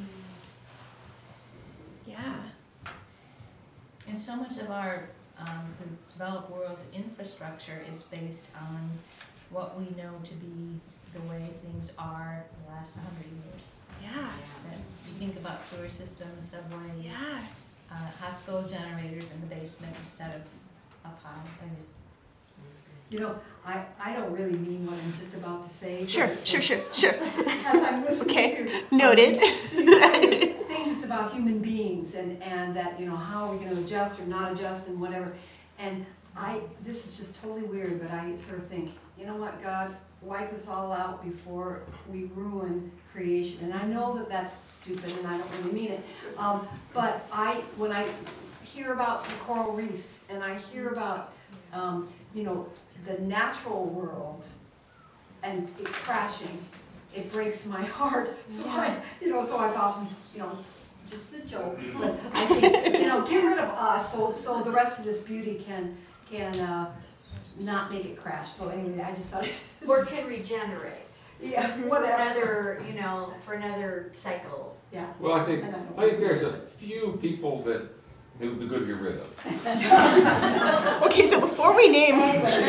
Yeah. And so much of our the developed world's infrastructure is based on what we know to be the way things are the last 100 years. Yeah. You think about sewer systems, subways, hospital generators in the basement instead of up high. You know, I don't really mean what I'm just about to say. Sure. As I'm listening to noted. Things, it's about human beings and that, how are we going to adjust or not adjust and whatever. And this is just totally weird, but I sort of think, you know what, God, wipe us all out before we ruin creation. And I know that that's stupid and I don't really mean it. But when I hear about the coral reefs and I hear about, the natural world and it crashing, it breaks my heart. So I've often, just a joke, but I think, get rid of us so the rest of this beauty can not make it crash. So anyway, I just thought it Or can regenerate. yeah, For whatever. another, for another cycle. Yeah. Well, I think I don't know. there's a few people that it would be good to get rid of. Okay, so before we name,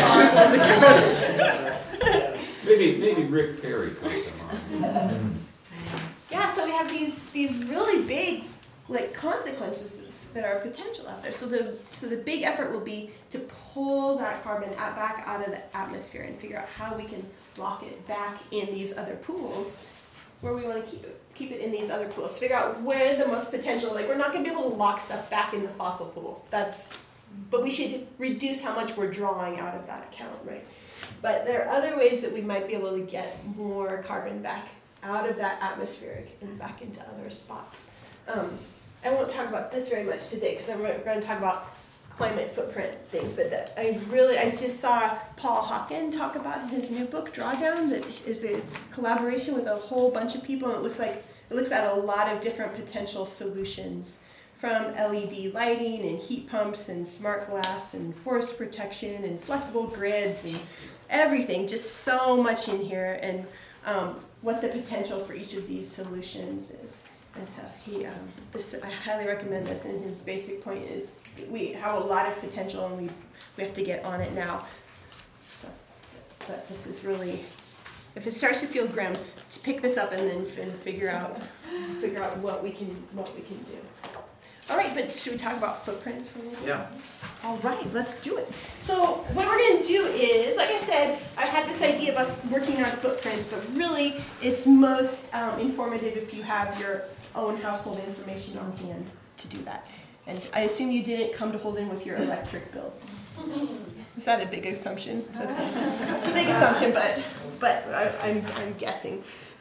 Maybe Rick Perry comes to mind. yeah, so we have these really big like consequences that are potential out there. So the big effort will be to pull that carbon back out of the atmosphere and figure out how we can lock it back in these other pools where we want to keep it in these other pools. Figure out where the most potential, like we're not going to be able to lock stuff back in the fossil pool. But we should reduce how much we're drawing out of that account, right? But there are other ways that we might be able to get more carbon back out of that atmospheric and back into other spots. I won't talk about this very much today because I'm going to talk about climate footprint things, but I just saw Paul Hawken talk about in his new book, Drawdown, that is a collaboration with a whole bunch of people, and it looks at a lot of different potential solutions, from LED lighting and heat pumps and smart glass and forest protection and flexible grids and everything, just so much in here, and what the potential for each of these solutions is. And so I highly recommend this, and his basic point is we have a lot of potential and we have to get on it now. So, but this is really, if it starts to feel grim, to pick this up and then figure out what we can do. All right, but should we talk about footprints for a minute? Yeah. All right, let's do it. So what we're going to do is, like I said, I had this idea of us working on footprints, but really it's most informative if you have your own household information on hand to do that. And I assume you didn't come to Holden with your electric bills. Is that a big assumption? It's a big assumption, but I'm guessing.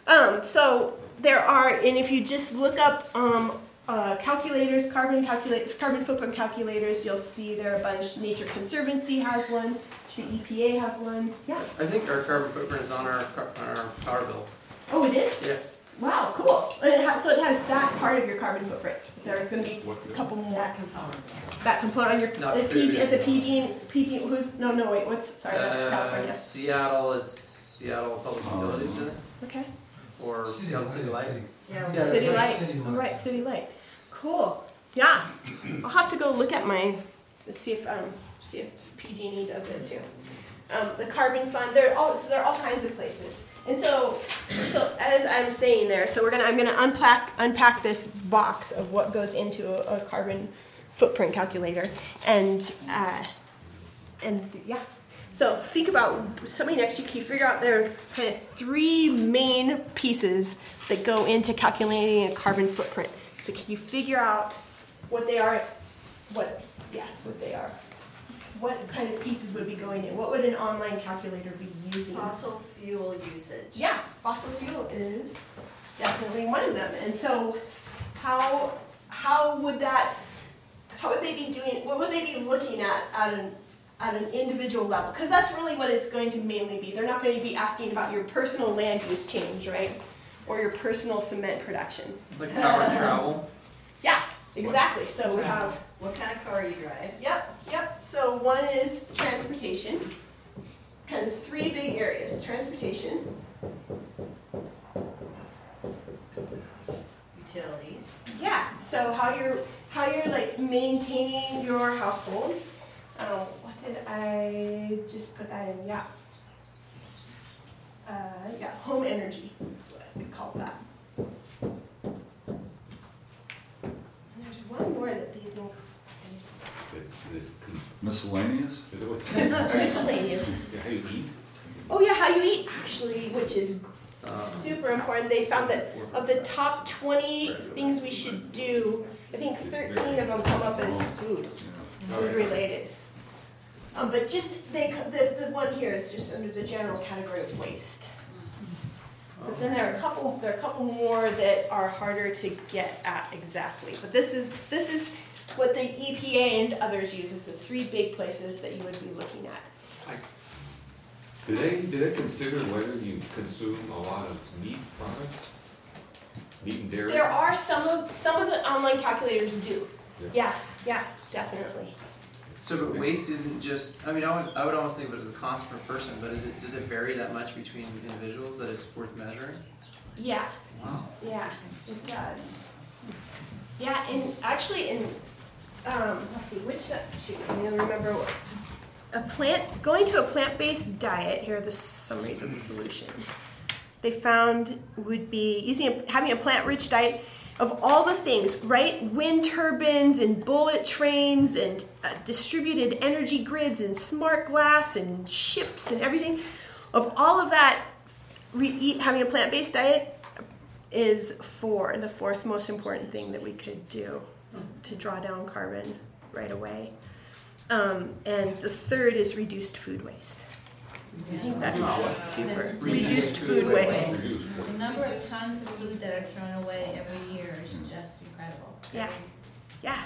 So there are, and if you just look up calculators, carbon footprint calculators, you'll see there are a bunch. Nature Conservancy has one. The EPA has one. Yeah. I think our carbon footprint is on our power bill. Oh, it is? Yeah. Wow, cool. And so it has that part of your carbon footprint. There are going to be a couple more. That component on your PG. It's a PG. Who's no wait. What's that's California. It's Seattle Public Utilities, isn't it? Okay. Or Seattle City Light. City Light. All right, City Light. Cool. Yeah. I'll have to go look at see if PG&E does it too. The Carbon Fund. There are all kinds of places. And so as I'm saying there, I'm gonna unpack this box of what goes into a carbon footprint calculator, and yeah. So think about somebody next to you. Can you figure out there are kind of three main pieces that go into calculating a carbon footprint. So can you figure out what they are? What they are? What kind of pieces would be going in? What would an online calculator be using? Fossil fuel usage. Yeah, fossil fuel is definitely one of them. And so how would they be doing, what would they be looking at an individual level? Because that's really what it's going to mainly be. They're not going to be asking about your personal land use change, right? Or your personal cement production. Like power and travel. Yeah, exactly. So we have... What kind of car you drive? Yep. So one is transportation. Kind of three big areas. Transportation. Utilities. Yeah. So how you're like maintaining your household. What did I just put that in? Yeah. Home energy is what we call that. And there's one more that these include. Miscellaneous? Miscellaneous. How you eat? Oh yeah, how you eat actually, which is super important. They found that of the top 20 things we should do, I think 13 of them come up as food related. But just the one here is just under the general category of waste. But then there are a couple more that are harder to get at exactly. But this is what the EPA and others use as the three big places that you would be looking at. Do they consider whether you consume a lot of meat products? Meat and dairy? There are some of the online calculators do. Yeah, definitely. So, but waste isn't just, I mean, I would almost think of it as a cost per person, but does it vary that much between individuals that it's worth measuring? Yeah, Wow. yeah, it does. Yeah, and actually let's see, I'm gonna remember going to a plant-based diet, here are the summaries of the solutions. They found would be having a plant-rich diet of all the things, right? Wind turbines and bullet trains and distributed energy grids and smart glass and ships and everything. Of all of that, having a plant-based diet is the fourth most important thing that we could do to draw down carbon right away. And the third is reduced food waste. I think that's super. Reduced food waste. The number of tons of food that are thrown away every year is just incredible. Yeah. Yeah.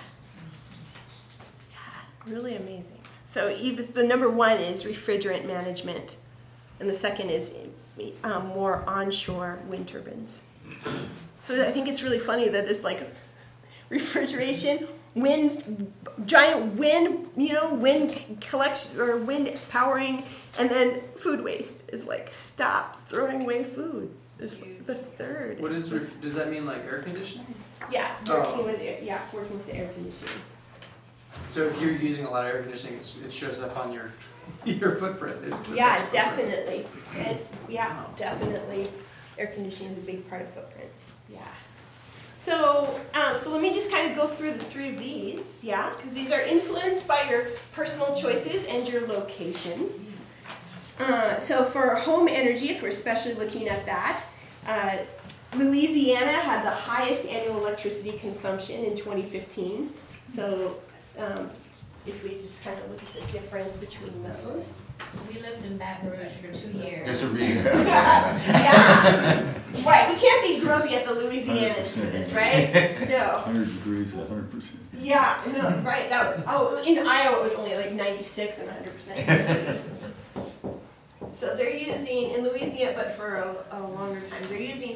Yeah. Really amazing. So even the number one is refrigerant management, and the second is more onshore wind turbines. So I think it's really funny that it's like refrigeration, giant wind, wind collection or wind powering, and then food waste is like stop throwing away food. Is the third. Does that mean like air conditioning? Yeah, working with the air conditioning. So if you're using a lot of air conditioning, it shows up on your footprint. Yeah, definitely. Definitely. Air conditioning is a big part of footprint. Yeah. So let me just kind of go through the three of these, yeah, because these are influenced by your personal choices and your location. So for home energy, if we're especially looking at that, Louisiana had the highest annual electricity consumption in 2015. So if we just kind of look at the difference between those. We lived in Baton Rouge for 2 years. There's a reason. Yeah. Right, we can't be grumpy at the Louisianans for this, right? No. 100 degrees, 100%. Yeah, no, right. In Iowa it was only like 96 and 100%. So they're using, in Louisiana, but for a longer time, they're using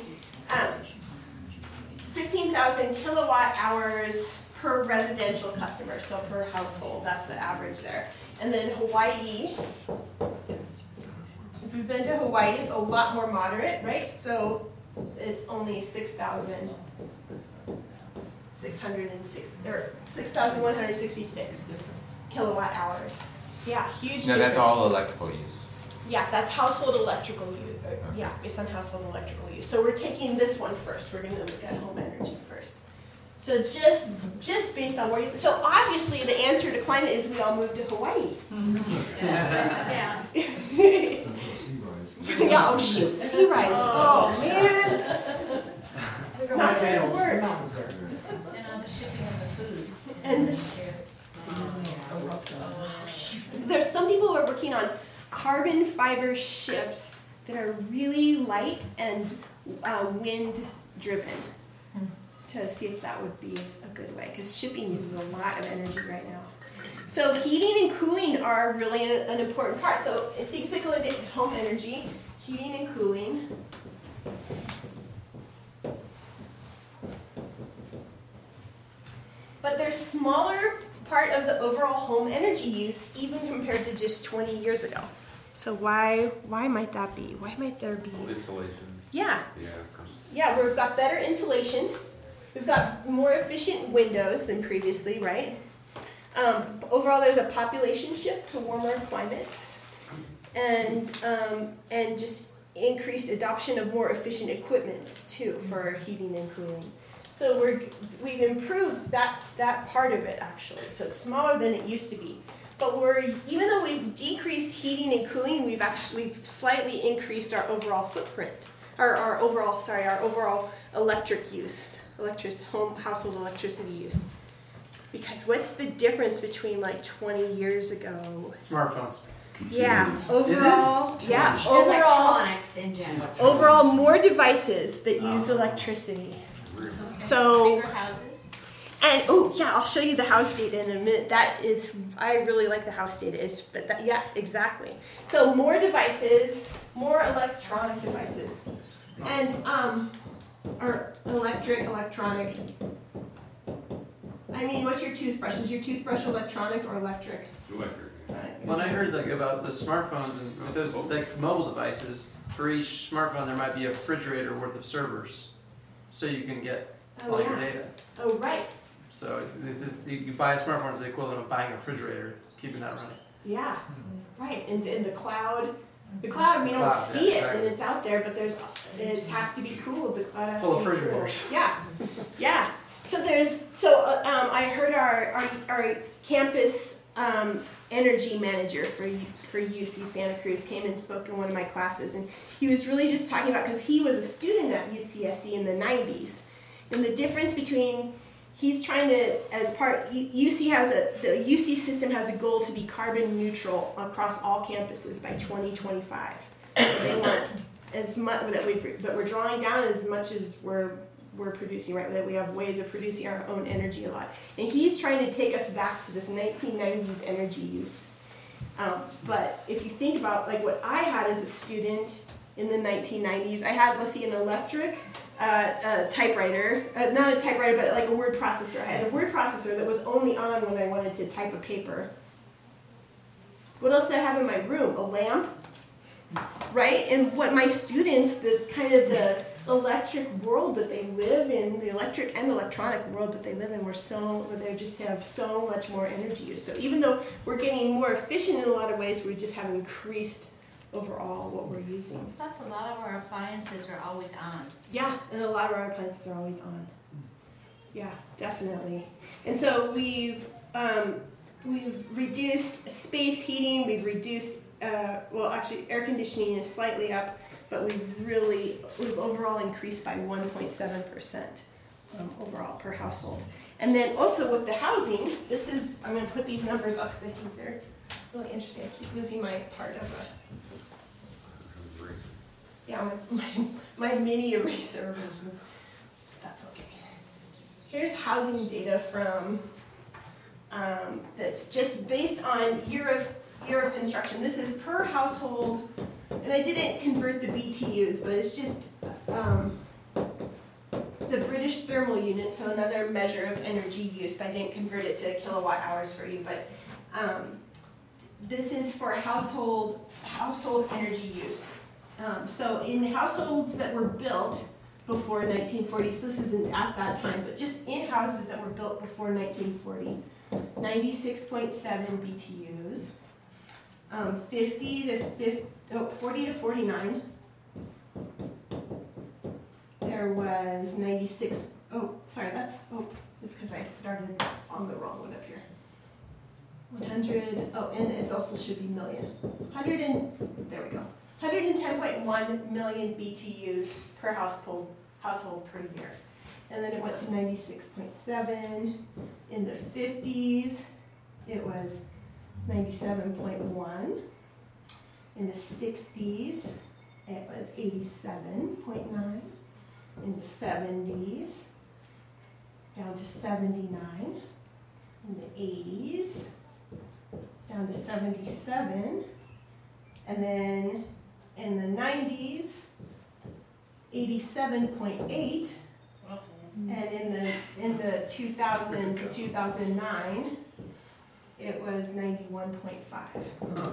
15,000 kilowatt hours per residential customer, so per household. That's the average there. And then Hawaii, if you've been to Hawaii, it's a lot more moderate, right? So it's only 6,166 kilowatt hours. Yeah, huge difference. No, that's all electrical use. Yeah, that's household electrical use. Yeah, based on household electrical use. So we're taking this one first. We're going to look at home energy first. So just based on where so obviously the answer to climate is we all move to Hawaii. Yeah. Yeah, oh shoot, sea rise. Oh man. Not gonna work. And on the shipping of the food. And there's some people who are working on carbon fiber ships that are really light and wind driven, to see if that would be a good way, because shipping uses a lot of energy right now. So heating and cooling are really an important part. So things that go into home energy, heating and cooling. But they're smaller part of the overall home energy use, even compared to just 20 years ago. So why might that be? Why might there be? Insulation. Yeah. Yeah, we've got better insulation. We've got more efficient windows than previously, right? Overall, there's a population shift to warmer climates, and just increased adoption of more efficient equipment too for heating and cooling. So we've improved that part of it actually. So it's smaller than it used to be. But even though we've decreased heating and cooling, we've slightly increased our overall footprint, our overall electric use, household electricity use. Because what's the difference between like 20 years ago? Smartphones. Yeah, overall, Electronics in general. Overall, more devices that use electricity. So, Bigger houses. and I'll show you the house data in a minute. I really like the house data. Yeah, exactly. So more devices, more electronic devices, and or electronic. I I mean, what's your toothbrush? Is your toothbrush electronic or electric? Electric. When I heard like about the smartphones and those like mobile devices, for each smartphone there might be a refrigerator worth of servers, so you can get all your data. Oh, right. So it's just, you buy a smartphone, it's the equivalent of buying a refrigerator, keeping that running. Yeah, right. And in the cloud, we don't see it, and it's out there, but it has to be cooled. The cloud has Full to of be cooled. refrigerators. Yeah. So I heard our campus energy manager for UC Santa Cruz came and spoke in one of my classes, and he was really just talking about, because he was a student at UCSC in the 90s, and the difference between, he's trying to, the UC system has a goal to be carbon neutral across all campuses by 2025. So they want as much but we're drawing down as much as we're producing, right? That we have ways of producing our own energy a lot. And he's trying to take us back to this 1990s energy use. But if you think about like what I had as a student in the 1990s, I had, an electric typewriter, not a typewriter, but like a word processor. I had a word processor that was only on when I wanted to type a paper. What else did I have in my room? A lamp, right? And what my students, the electric world that they live in, the electric and electronic world that they live in, they just have so much more energy use. So even though we're getting more efficient in a lot of ways, we just have increased overall what we're using. Plus, a lot of our appliances are always on. Yeah, and a lot of our appliances are always on. Yeah, definitely. And so we've reduced space heating. We've reduced air conditioning is slightly up, but we've overall increased by 1.7% overall per household. And then also with the housing, I'm going to put these numbers up because I think they're really interesting. I keep losing my part of my mini eraser, that's okay. Here's housing data from, that's just based on year of construction. This is per household, and I didn't convert the BTUs, but it's just the British thermal unit, so another measure of energy use, but I didn't convert it to kilowatt hours for you, but this is for household energy use. So in households that were built before 1940, so this isn't at that time, but just in houses that were built before 1940, 96.7 BTUs, 40 to 49, there was 96, it's because I started on the wrong one up here. 100, and it also should be million. 110.1 million BTUs per household per year. And then it went to 96.7. In the 50s, it was 97.1. In the 60s, it was 87.9. In the 70s, down to 79. In the 80s, down to 77. And then in the 90s, 87.8, and in the 2000 to 2009, it was 91.5.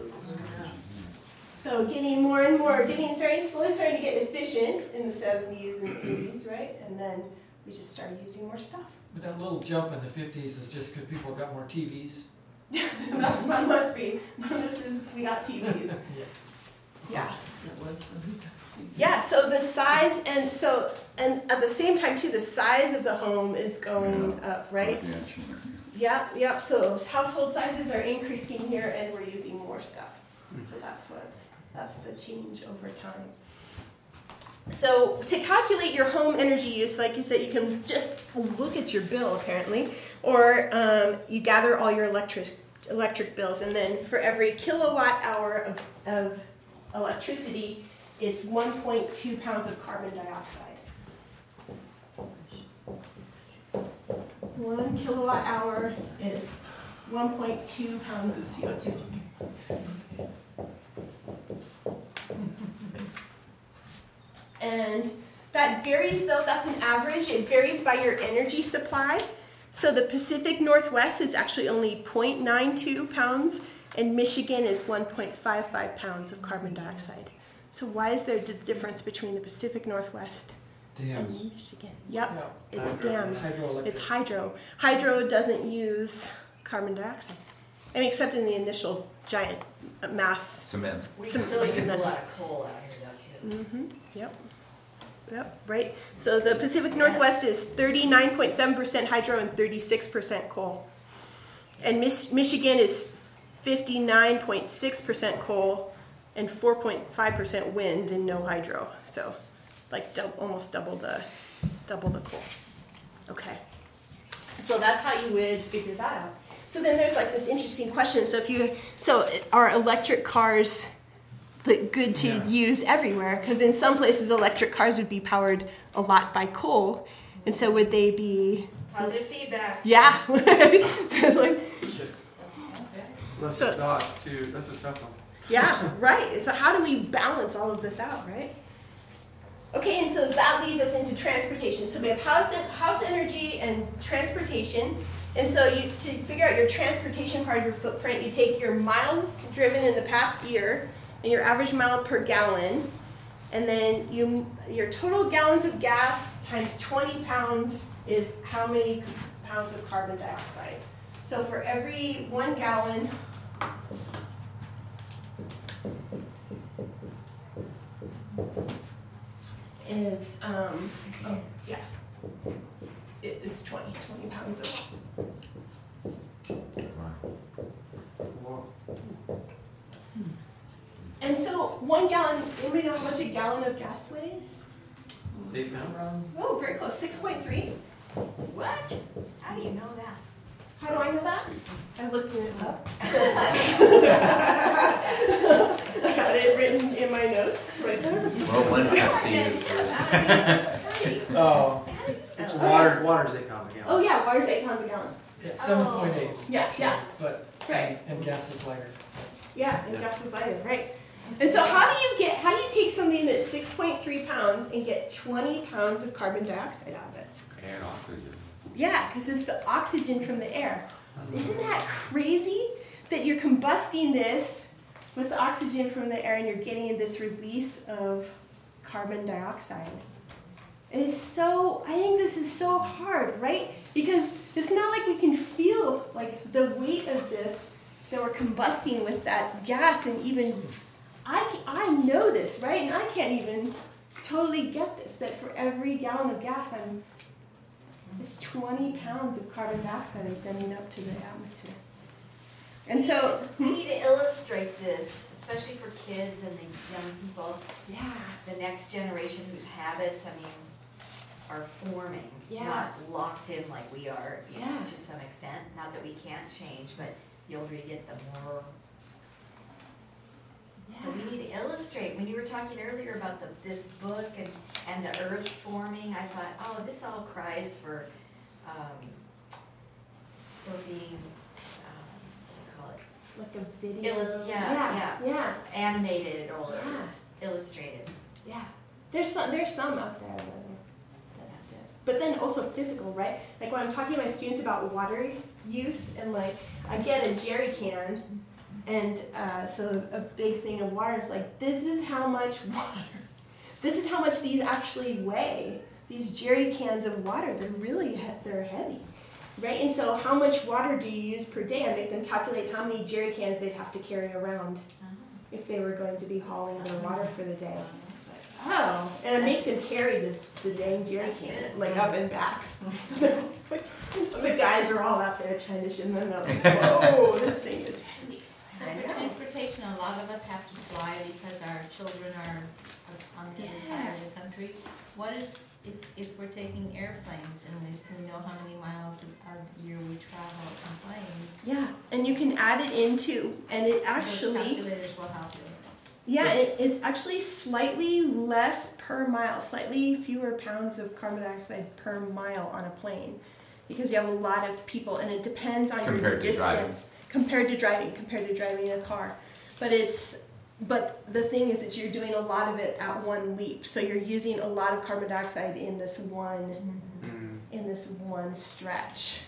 So getting more and more, slowly starting to get efficient in the 70s and 80s, right? And then we just started using more stuff. But that little jump in the 50s is just because people got more TVs. That must be. We got TVs. Yeah. Yeah, so the size and at the same time too, the size of the home is going up, right? Yep. So household sizes are increasing here and we're using more stuff. So that's the change over time. So to calculate your home energy use, like you said, you can just look at your bill apparently, or you gather all your electric bills, and then for every kilowatt hour of electricity, it's 1.2 pounds of carbon dioxide. 1 kilowatt hour is 1.2 pounds of CO2. And that varies though, that's an average. It varies by your energy supply. So the Pacific Northwest is actually only 0.92 pounds, and Michigan is 1.55 pounds of carbon dioxide. So why is there a difference between the Pacific Northwest Dams. and Michigan? Yep, Yeah. it's dams. Hydroelectric. It's hydro. Hydro doesn't use carbon dioxide. I mean, except in the initial giant mass. Cement. We Some- still like use a cement. lot of coal out here though too. Mm-hmm. Yep. Yep. Right. So the Pacific Northwest is 39.7% hydro and 36% coal, and Michigan is 59.6% coal and 4.5% wind and no hydro. So, like almost double the coal. Okay. So that's how you would figure that out. So then there's like this interesting question. So are electric cars like good to use everywhere? Because in some places electric cars would be powered a lot by coal, and so would they be? Positive feedback. Yeah. So it's like, Less So- exhaust too, that's a tough one. yeah, right. So how do we balance all of this out, right? Okay, and so that leads us into transportation. So we have house energy and transportation. And so to figure out your transportation part of your footprint, you take your miles driven in the past year and your average mile per gallon, and then your total gallons of gas times 20 pounds is how many pounds of carbon dioxide. So for every 1 gallon, is it's 20 pounds of. And so 1 gallon, anybody know how much a gallon of gas weighs? 8 pounds? Oh, very close, 6.3. What? How do you know that? How do I know that? I looked it up. I got it written in my notes right there. Well, one Pepsi is first. Oh, it's water's 8 pounds a gallon. Oh yeah, water's 8 pounds a gallon. Yeah, 7.8. Yeah, yeah. But, Right. and gas is lighter. Yeah, and gas is lighter, right? And so how do you take something that's 6.3 pounds and get 20 pounds of carbon dioxide out of it? And oxygen. Yeah, because it's the oxygen from the air. Isn't that crazy that you're combusting this with the oxygen from the air and you're getting this release of carbon dioxide? It is so, I think this is so hard, right? Because it's not like we can feel like the weight of this that we're combusting with that gas, and even I know this, right? And I can't even totally get this, that for every gallon of gas it's 20 pounds of carbon dioxide I'm sending up to the atmosphere. And so we need to illustrate this, especially for kids and the young people. Yeah. The next generation whose habits, are forming, not locked in like we are, to some extent. Not that we can't change, but the older you get, the more. So we need to illustrate. When you were talking earlier about this book and the earth forming, I thought, oh, this all cries for being, what do you call it? Like a video. Yeah. Animated or illustrated. Yeah. There's some out there that have to. But then also physical, right? Like when I'm talking to my students about water use, and like I get a jerry can, and so a big thing of water is like, this is how much water. This is how much these actually weigh. These jerry cans of water, they're heavy, right? And so how much water do you use per day? I make them calculate how many jerry cans they'd have to carry around if they were going to be hauling their water for the day. Oh, and I make them carry the dang jerry can, like up and back. The guys are all out there trying to shim them up. Whoa, this thing is heavy. So for transportation, a lot of us have to fly because our children are on the other side of the country. What is, if we're taking airplanes and we know how many miles a year we travel on planes? Yeah, and you can add it into, and it actually. Those calculators will help you. Yeah, it's actually slightly less per mile, slightly fewer pounds of carbon dioxide per mile on a plane, because you have a lot of people, and it depends on your distance compared to driving a car. But the thing is that you're doing a lot of it at one leap, so you're using a lot of carbon dioxide in this one stretch.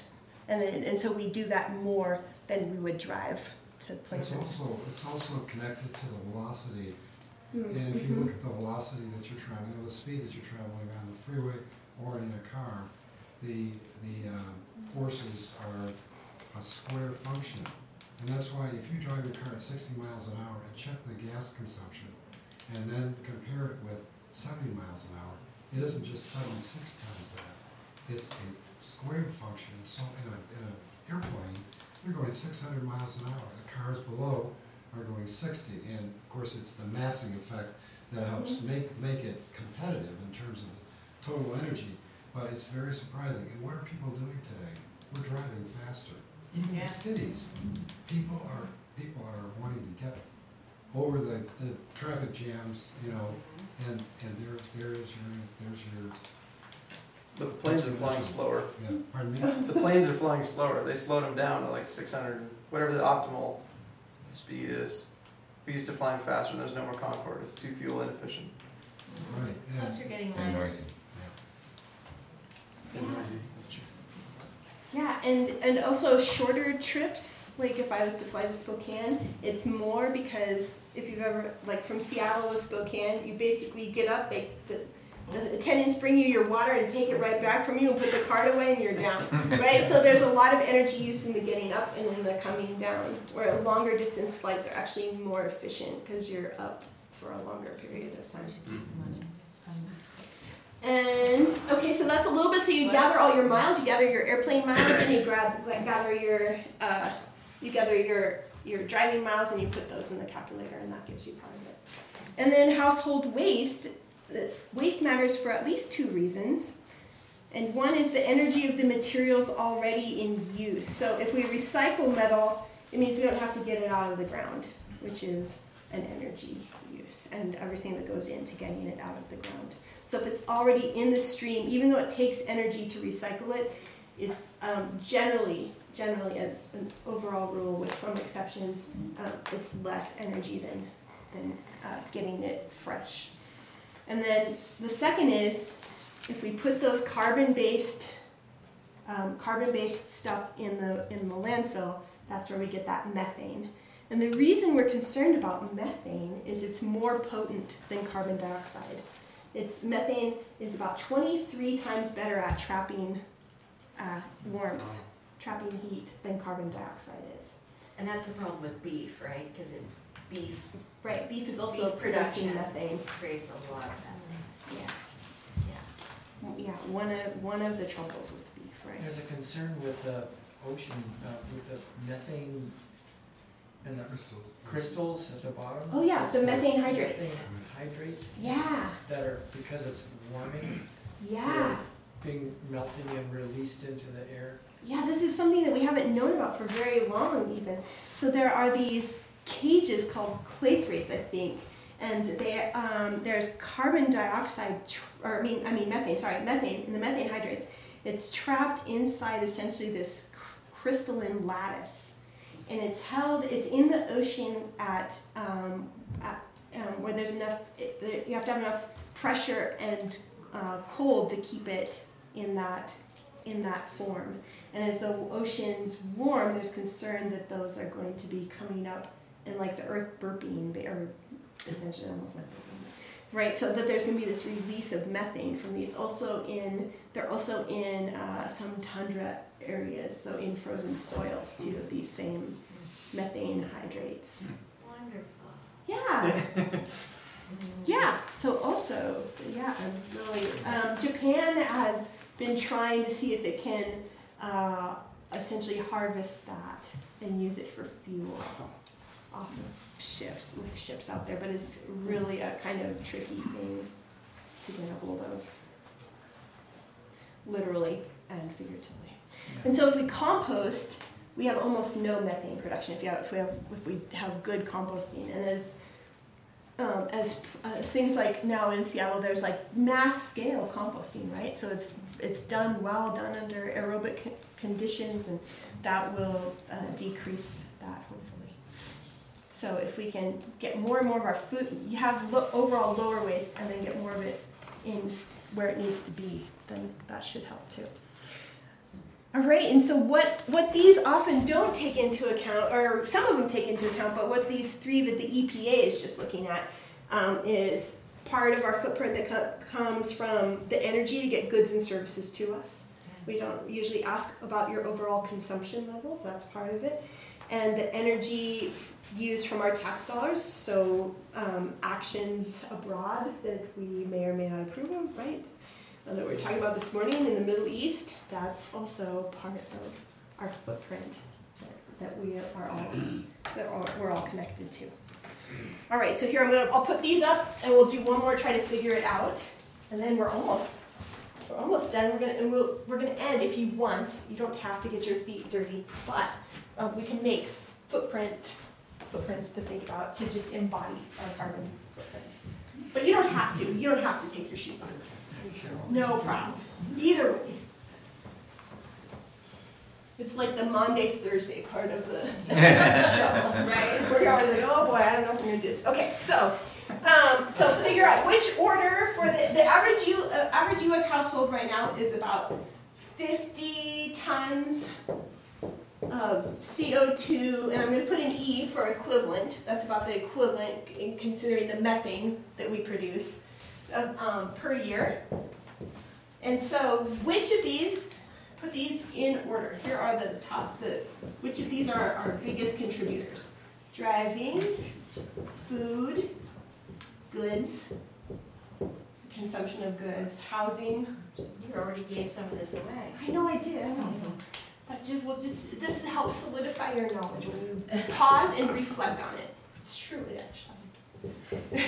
and so we do that more than we would drive to places. It's also connected to the velocity. And if you look at the velocity that you're traveling, the speed that you're traveling on the freeway or in a car, the forces are a square function. And that's why if you drive your car at 60 miles an hour and check the gas consumption, and then compare it with 70 miles an hour, it isn't just 76 times that. It's a squared function. So in an airplane, you're going 600 miles an hour. The cars below are going 60. And of course, it's the massing effect that helps make it competitive in terms of total energy. But it's very surprising. And what are people doing today? We're driving faster. Even in cities, people are wanting to get over the traffic jams, you know, and there's your. But the planes are flying slower. Yeah, pardon me? The planes are flying slower. They slowed them down to like 600, whatever the optimal speed is. We used to flying faster and there's no more Concorde. It's too fuel inefficient. Right. Yeah. Plus you're getting And like, noisy. And noisy, that's true. Yeah, and also shorter trips, like if I was to fly to Spokane, it's more because if you've ever, like from Seattle to Spokane, you basically get up, the attendants bring you your water and take it right back from you and put the cart away and you're down, right? So there's a lot of energy use in the getting up and in the coming down, where longer distance flights are actually more efficient because you're up for a longer period of time. And okay, so that's a little bit. So you gather all your miles, you gather your airplane miles, and you gather your driving miles, and you put those in the calculator, and that gives you part of it. And then household waste. Waste matters for at least two reasons. And one is the energy of the materials already in use. So if we recycle metal, it means we don't have to get it out of the ground, which is an energy use, and everything that goes into getting it out of the ground. So if it's already in the stream, even though it takes energy to recycle it, it's generally as an overall rule, with some exceptions, it's less energy than getting it fresh. And then the second is, if we put those carbon-based stuff in the landfill, that's where we get that methane. And the reason we're concerned about methane is it's more potent than carbon dioxide. Methane is about 23 times better at trapping warmth, trapping heat, than carbon dioxide is. And that's the problem with beef, right? Because it's beef. Right, beef is also producing methane. Creates a lot of methane. Yeah, one of the troubles with beef, right? There's a concern with the ocean, with the methane and the crystals at the bottom. Oh yeah, the methane hydrates. Methane hydrates. Yeah. That are, because it's warming. Yeah. Being melting and released into the air. Yeah, this is something that we haven't known about for very long even. So there are these cages called clathrates, I think, and there's carbon dioxide, methane in the methane hydrates. It's trapped inside essentially this crystalline lattice. And it's in the ocean at where there's enough, you have to have enough pressure and cold to keep it in that form. And as the oceans warm, there's concern that those are going to be coming up and like the earth burping, or essentially almost like burping. Right, so that there's going to be this release of methane from these. They're also in some tundra areas, so in frozen soils too, these same methane hydrates. Wonderful. Yeah. Yeah. So also, yeah, really, Japan has been trying to see if it can essentially harvest that and use it for fuel off of ships out there, but it's really a kind of tricky thing to get a hold of, literally and figuratively. And so if we compost, we have almost no methane production if we have good composting. And as things like now in Seattle, there's like mass scale composting, right? So it's done under aerobic conditions, and that will decrease that hopefully. So if we can get more and more of our food, you have overall lower waste, and then get more of it in where it needs to be, then that should help too. All right, and so what these often don't take into account, or some of them take into account, but what these three that the EPA is just looking at is part of our footprint that comes from the energy to get goods and services to us. We don't usually ask about your overall consumption levels, that's part of it. And the energy used from our tax dollars, so actions abroad that we may or may not approve of, right? That we were talking about this morning in the Middle East, that's also part of our footprint that we're all connected to. All right, so here I'll put these up, and we'll do one more, try to figure it out, and then we're almost done. We're gonna end. If you want, you don't have to get your feet dirty, but we can make footprints to think about to just embody our carbon footprints. But you don't have to. You don't have to take your shoes off. No problem. Either way. It's like the Monday, Thursday part of the show, right? Where you're always like, oh boy, I don't know if I'm going to do this. Okay, so figure out which order for the average U.S. household right now is about 50 tons of CO2, and I'm going to put an E for equivalent. That's about the equivalent in considering the methane that we produce per year. And so which of these, put these in order. Here are the top, which of these are our biggest contributors? Driving, food, goods, consumption of goods, housing. You already gave some of this away. I know I did, I know. But this helps solidify your knowledge when you pause and reflect on it. It's true, it actually.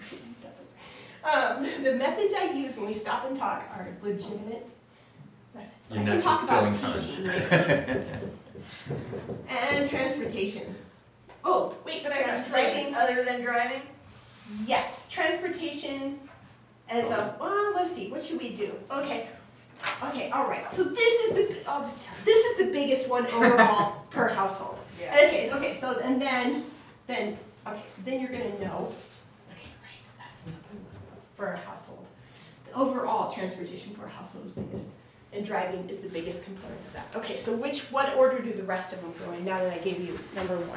The methods I use when we stop and talk are legitimate methods. You're I not can talk just about filling teaching. And transportation. Oh, wait, but I got driving. Other than driving? Yes, transportation as a, well, let's see, what should we do? Okay, all right. So this is the biggest one overall per household. Yeah. Okay, so and then you're gonna know. Okay, right, that's another one for a household. The overall transportation for a household is the biggest, and driving is the biggest component of that. Okay, so what order do the rest of them go in? Now that I gave you number one.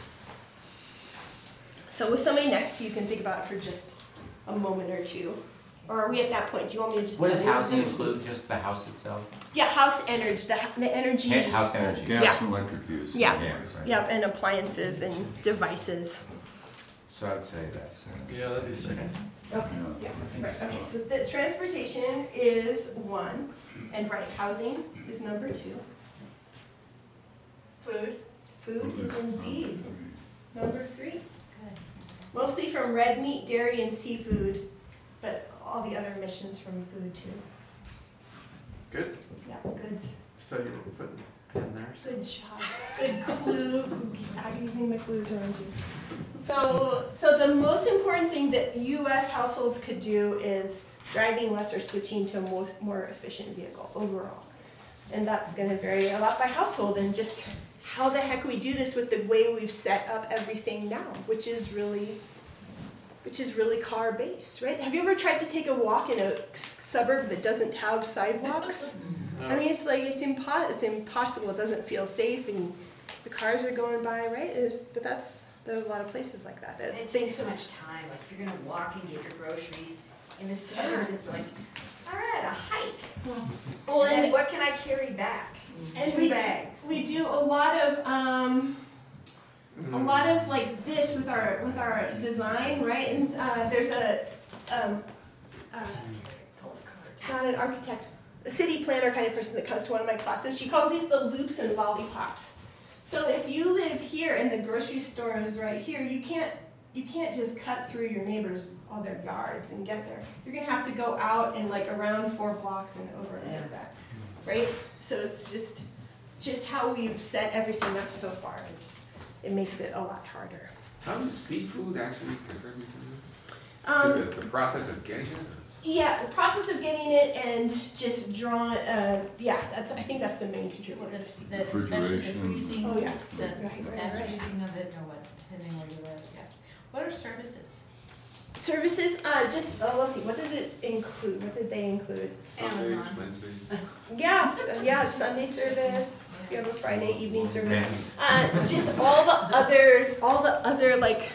So with somebody next to you, can think about it for just a moment or two. Or are we at that point? Do you want me to just? What does housing include? Just the house itself? Yeah, house energy, the energy. House energy. Gas and electric use. Yeah, right. yeah, and appliances and devices. So I'd say that's. Yeah, that'd be second. Okay, yeah, right, okay, so the transportation is one, and right, housing is number two. Food is indeed number three. Mostly from red meat, dairy, and seafood, but all the other emissions from food too. Good. Yeah, goods. So you put the pen there. Good job. Good clue. I'm using the clues around you. So the most important thing that U.S. households could do is driving less or switching to a more efficient vehicle overall. And that's going to vary a lot by household, and just how the heck we do this with the way we've set up everything now, which is really car-based, right? Have you ever tried to take a walk in a suburb that doesn't have sidewalks? No. I mean, it's impossible. It doesn't feel safe, and the cars are going by, right? There are a lot of places like that. And it takes so much time. Like if you're gonna walk and get your groceries in the suburb, it's like, all right, a hike. Well, and then and what can I carry back? And 2 bags. we do a lot of like this with our design, right? And there's not an architect, a city planner kind of person that comes to one of my classes. She calls these the loops and lollipops. So if you live here and the grocery store is right here, you can't just cut through your neighbors, all their yards and get there. You're gonna have to go out and like around 4 blocks and over and over that, right? So it's just how we've set everything up so far. It makes it a lot harder. How does seafood actually contribute to this? The process of getting it? Yeah, the process of getting it and just drawing, I think that's the main contributor. Especially the freezing, Oh, yeah. the Right. fast freezing of it, or what, depending where you live, yeah. What are services? Services, let's see, what does it include? What did they include? Sundays, Amazon. Wednesdays. Yeah, Sunday service, you have a Friday evening service. Many. Just all the other like,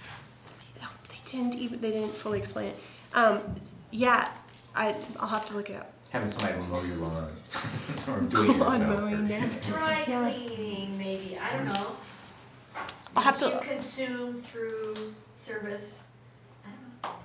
they didn't fully explain it. Yeah, I'll have to look it up. Having somebody mow your lawn or doing it Lawn yourself. mowing, yeah. Dry Yeah. cleaning, maybe, I don't know. I'll have You to, consume through service, I don't know.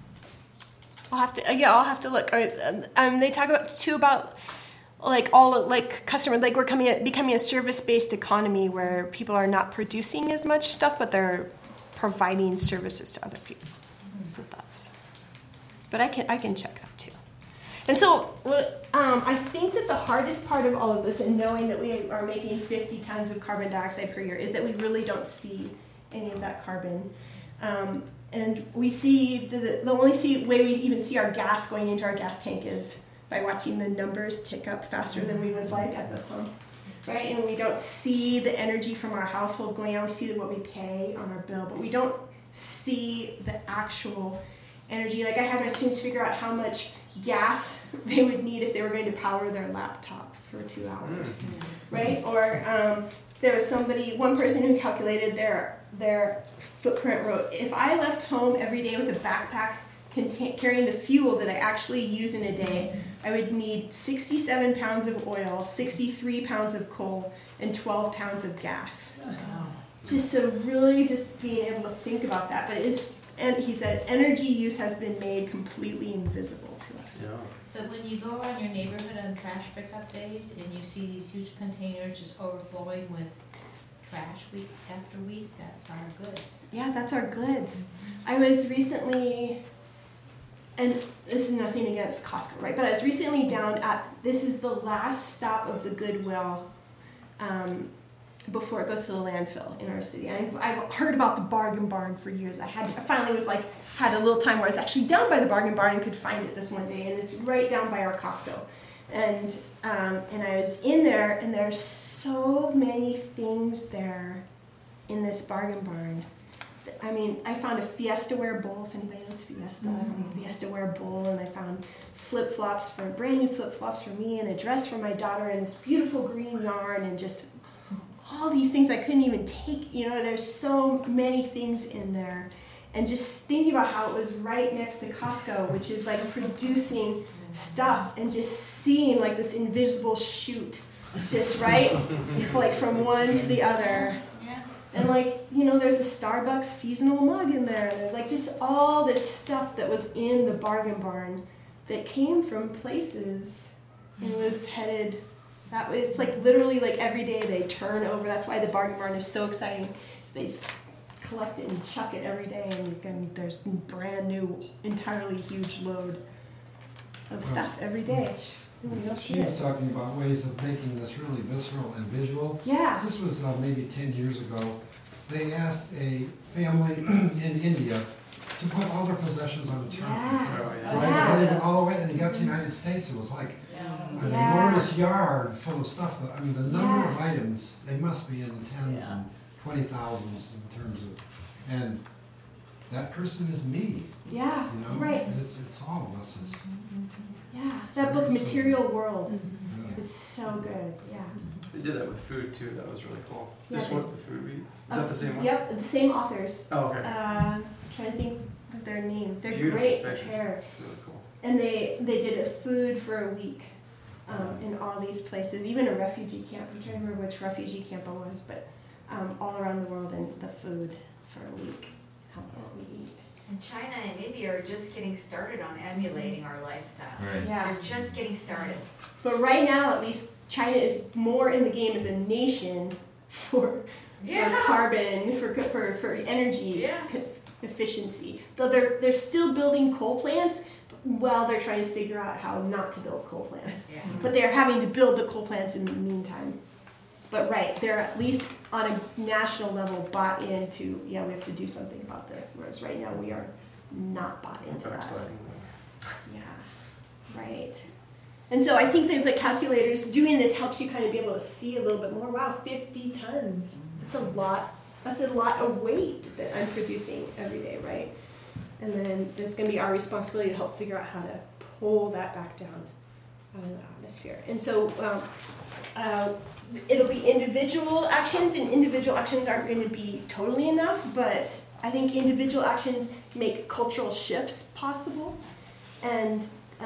I'll have to look. They talk about like all like customer, like we're becoming a service-based economy where people are not producing as much stuff, but they're providing services to other people. That's the thoughts. But I can check that too. And so, I think that the hardest part of all of this, and knowing that we are making 50 tons of carbon dioxide per year, is that we really don't see any of that carbon. And we see the only way we even see our gas going into our gas tank is by watching the numbers tick up faster than we would like at the pump, right? And we don't see the energy from our household going out. We see what we pay on our bill, but we don't see the actual energy. Like I had my students figure out how much gas they would need if they were going to power their laptop for 2 hours, right? Or there was one person who calculated their footprint wrote, if I left home every day with a backpack carrying the fuel that I actually use in a day, I would need 67 pounds of oil, 63 pounds of coal, and 12 pounds of gas. Just so really just being able to think about that. But and he said, energy use has been made completely invisible to us. Yeah. But when you go around your neighborhood on trash pickup days and you see these huge containers just overflowing with trash week after week, that's our goods. Yeah, that's our goods. I was recently, and this is nothing against Costco, right? But I was recently down this is the last stop of the Goodwill before it goes to the landfill in our city. I've heard about the Bargain Barn for years. I finally had a little time where I was actually down by the Bargain Barn and could find it this one day, and it's right down by our Costco. And I was in there, and there's so many things there in this Bargain Barn. I mean, I found a Fiesta-ware bowl, if anybody knows Fiesta. I found a Fiesta-ware bowl, and I found brand new flip-flops for me, and a dress for my daughter, and this beautiful green yarn, and just all these things I couldn't even take. There's so many things in there. And just thinking about how it was right next to Costco, which is like producing stuff, and just seeing like this invisible chute, just right, like from one to the other. Yeah. And there's a Starbucks seasonal mug in there. And there's like just all this stuff that was in the Bargain Barn that came from places and was headed that way. It's like literally like every day they turn over. That's why the Bargain Barn is so exciting. They collect it and chuck it every day, and there's brand new, entirely huge load of stuff every day. She was talking about ways of making this really visceral and visual. Yeah. This was maybe 10 years ago. They asked a family in India to put all their possessions on a turn. Yeah. They went all the way, and you got to the United States, it was like an enormous yard full of stuff. I mean, the number of items, they must be in the tens and 20,000s in terms of, and that person is me. Yeah, right. And it's all of us. Yeah, that book, Material World. Yeah. It's so good, yeah. They did that with food too, that was really cool. Yeah, This one, the food we eat, is that the same one? Yep, the same authors. Oh, okay. I'm trying to think of their name. They're Beautiful great pictures. prepared. It's really cool. And they did a food for a week in all these places, even a refugee camp. I'm trying to remember which refugee camp it was, but all around the world, and the food for a week, how what we eat. And China and India are just getting started on emulating our lifestyle. Right. Yeah. They're just getting started. But right now, at least, China is more in the game as a nation for carbon, for energy efficiency. Though they're still building coal plants while they're trying to figure out how not to build coal plants. Yeah. But they're having to build the coal plants in the meantime. But right, they're at least on a national level bought into, we have to do something about this. Whereas right now we are not bought into that. Yeah, right. And so I think that the calculators doing this helps you kind of be able to see a little bit more. Wow, 50 tons. That's a lot. That's a lot of weight that I'm producing every day, right? And then it's going to be our responsibility to help figure out how to pull that back down out of the atmosphere. And so it'll be individual actions, and individual actions aren't going to be totally enough, but I think individual actions make cultural shifts possible, and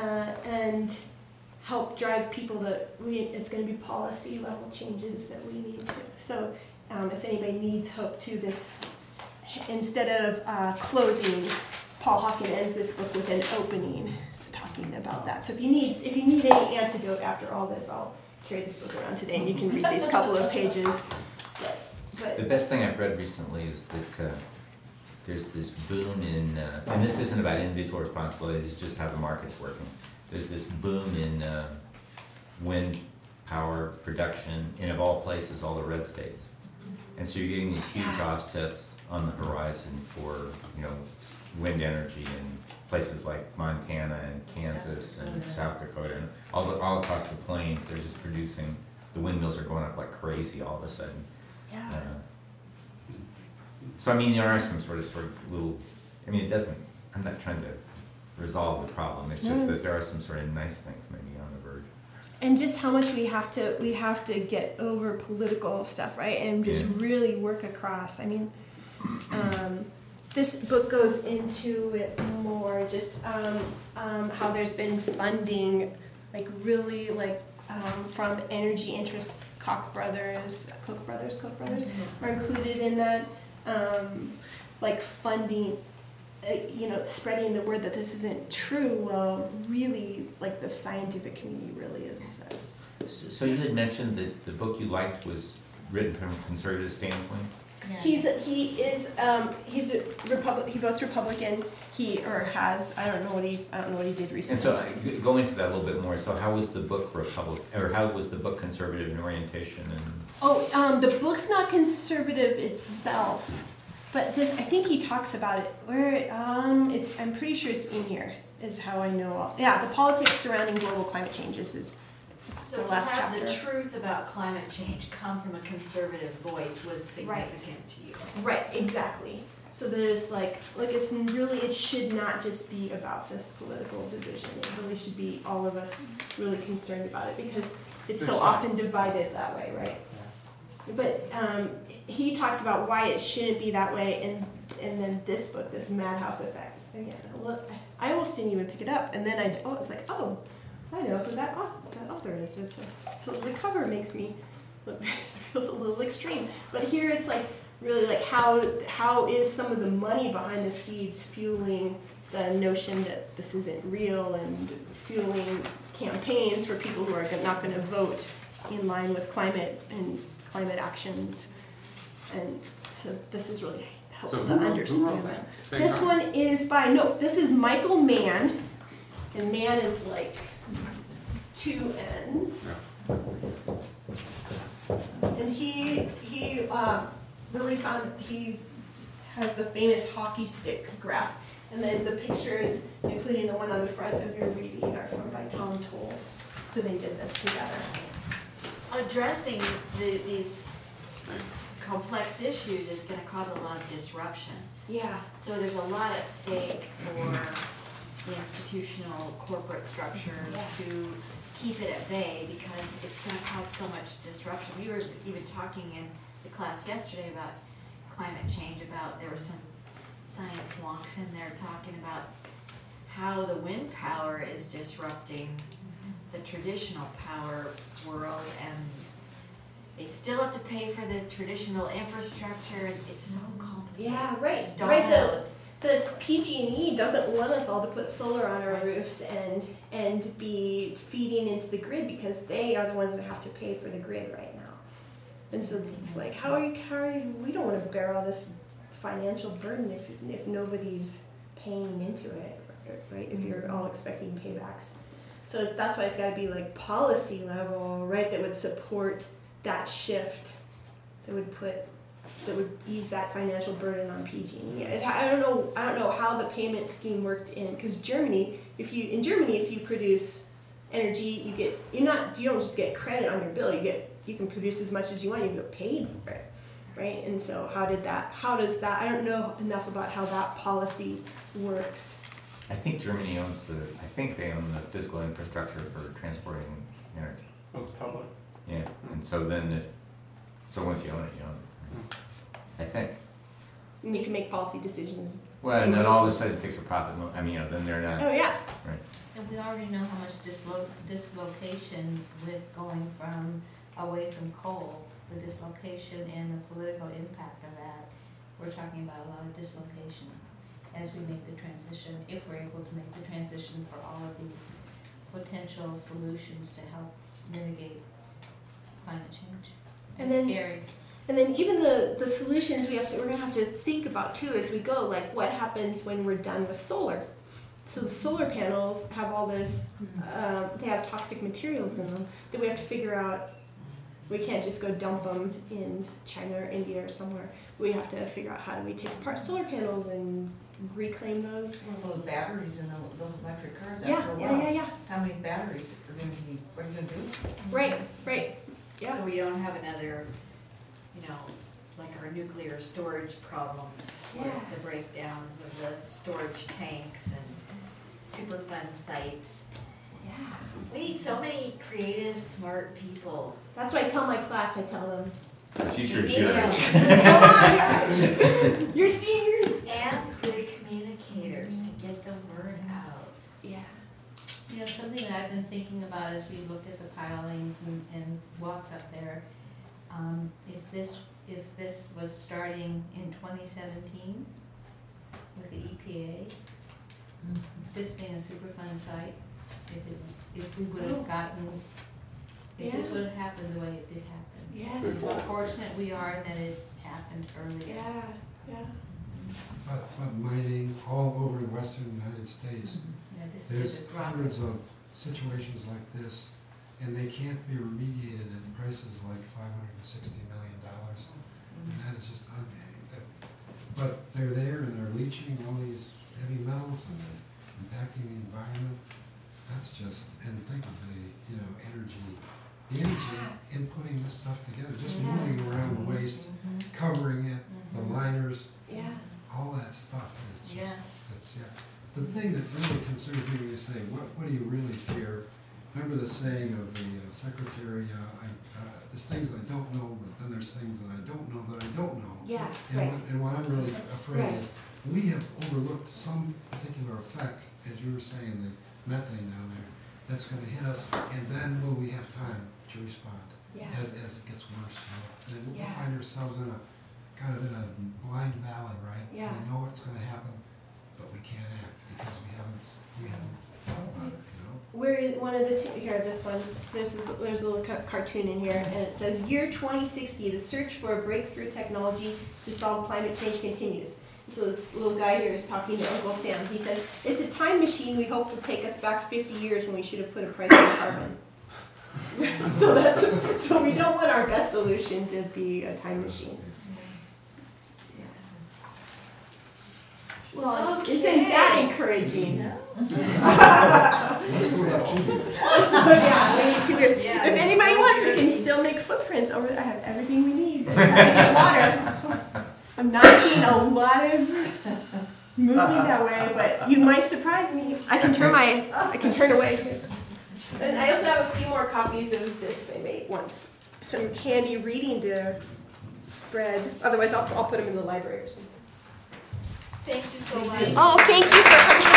help drive people to. It's going to be policy level changes that we need to. So if anybody needs hope to this, instead of closing, Paul Hawken ends this book with an opening talking about that. So if you need any antidote after all this, I'll carry this book around today, and you can read these couple of pages. But The best thing I've read recently is that there's this boom in, and this isn't about individual responsibility, it's just how the market's working. There's this boom in wind power production in, of all places, all the red states. And so you're getting these huge offsets on the horizon for, wind energy in places like Montana and Kansas and South Dakota and all across the plains. They're just producing, the windmills are going up like crazy all of a sudden. yeah. So there are some sort of little, it doesn't, I'm not trying to resolve the problem. It's just that there are some sort of nice things maybe on the verge. And just how much we have to get over political stuff, right? And just really work across. This book goes into it more, just how there's been funding, from energy interests. Koch brothers are included in that, funding. Spreading the word that this isn't true. Well, really, the scientific community really is. So you had mentioned that the book you liked was written from a conservative standpoint. Yeah. He's a Republican. He votes Republican. I don't know what he did recently. And so go into that a little bit more. So how was the book how was the book conservative in orientation and? The book's not conservative itself, but I think he talks about it. I'm pretty sure it's in here. Is how I know. The politics surrounding global climate changes is So the to last have chapter. the truth about climate change come from a conservative voice was significant to you. Right, exactly. So there's it should not just be about this political division. It really should be all of us really concerned about it because it's so often divided that way, right? Yeah. But he talks about why it shouldn't be that way, and then this book, this Madhouse Effect. Again, I almost didn't even pick it up, and then I was like, oh, I know who that author is. So the cover makes me feels a little extreme, but here it's really how is some of the money behind the seeds fueling the notion that this isn't real and fueling campaigns for people who are not going to vote in line with climate and climate actions, and so this is really helpful to understand that. This one is this is Michael Mann, and Mann is 2 N's. And he really he has the famous hockey stick graph. And then the pictures, including the one on the front of your reading, are by Tom Tolles. So they did this together. Addressing these complex issues is going to cause a lot of disruption. Yeah. So there's a lot at stake for the institutional corporate structures to keep it at bay because it's going to cause so much disruption. We were even talking in the class yesterday about climate change, there were some science wonks in there talking about how the wind power is disrupting the traditional power world, and they still have to pay for the traditional infrastructure. It's so complicated. Yeah, right. It's dominoes. The PG&E doesn't want us all to put solar on our roofs and be feeding into the grid because they are the ones that have to pay for the grid right now. And so it's how are you, we don't want to bear all this financial burden if nobody's paying into it, right? If you're all expecting paybacks. So that's why it's got to be policy level, right? That would support that shift, that would ease that financial burden on PG&E. I don't know how the payment scheme worked because Germany, if you produce energy, you don't just get credit on your bill. You can produce as much as you want. You get paid for it. right? And so how does that, I don't know enough about how that policy works. I think Germany owns they own the physical infrastructure for transporting energy. Oh, it's public. Yeah, and so then once you own it, you own it. I think. And you can make policy decisions. Well, and then all of a sudden it takes a profit, then they're not. Oh, yeah. Right. And we already know how much dislocation with going away from coal, the dislocation and the political impact of that. We're talking about a lot of dislocation as we make the transition, if we're able to make the transition for all of these potential solutions to help mitigate climate change. And It's then- scary. And then even the solutions we're gonna have to think about too as we go, like what happens when we're done with solar. So the solar panels have all this, they have toxic materials in them that we have to figure out. We can't just go dump them in China or India or somewhere. We have to figure out how do we take apart solar panels and reclaim those. Well, the batteries in those electric cars Yeah, after a while. yeah. How many batteries are gonna be, what are you gonna do? Right. Yeah. So we don't have another, like our nuclear storage problems with Yeah. the breakdowns of the storage tanks and Superfund sites. Yeah. We need so many creative, smart people. That's what I tell my class. I tell them, The future is Yeah. yours. come on, guys. You're seniors. And good communicators to get the word out. Yeah. Something that I've been thinking about as we looked at the pilings and walked up there, if this was starting in 2017 with the EPA, this being a Superfund site, if we would have gotten, if this Yeah. would have happened the way it did happen. Yeah. Before. How fortunate we are that it happened earlier. Yeah. But mining all over the western United States, Yeah, this is there's just a drop. hundreds of situations like this, and they can't be remediated at prices like $560 million. And that is just but they're there and they're leaching all these heavy metals and they're impacting the environment. That's just, and think of the energy in putting this stuff together, just moving around the waste, covering it, the liners, Yeah. all that stuff is just, Yeah. The thing that really concerns me when you say, what do you really fear? Remember the saying of the secretary, there's things I don't know, but then there's things that I don't know that I don't know. Yeah. And Right. what I'm really afraid Right. is, we have overlooked some particular effect, as you were saying, the methane down there, that's gonna hit us, and then will we have time to respond Yeah. as it gets worse, And we'll Yeah. find ourselves in a blind valley, right? Yeah. We know it's gonna happen, but we can't act because we haven't thought about it, Where is one of the two, here, this one, there's a little cartoon in here, and it says, year 2060, the search for a breakthrough technology to solve climate change continues. So this little guy here is talking to Uncle Sam. He says, it's a time machine we hope will take us back 50 years when we should have put a price on carbon. So we don't want our best solution to be a time machine. Well, isn't that encouraging? Yeah, we need 2 years. Yeah. If anybody wants, we can still make footprints over there. I have everything we need. I just have to get water. I'm not seeing a lot of moving that way, but you might surprise me. I can turn away. And I also have a few more copies of this if anybody wants some handy reading to spread. Otherwise, I'll put them in the library or something. Thank you so much. Oh, thank you for coming.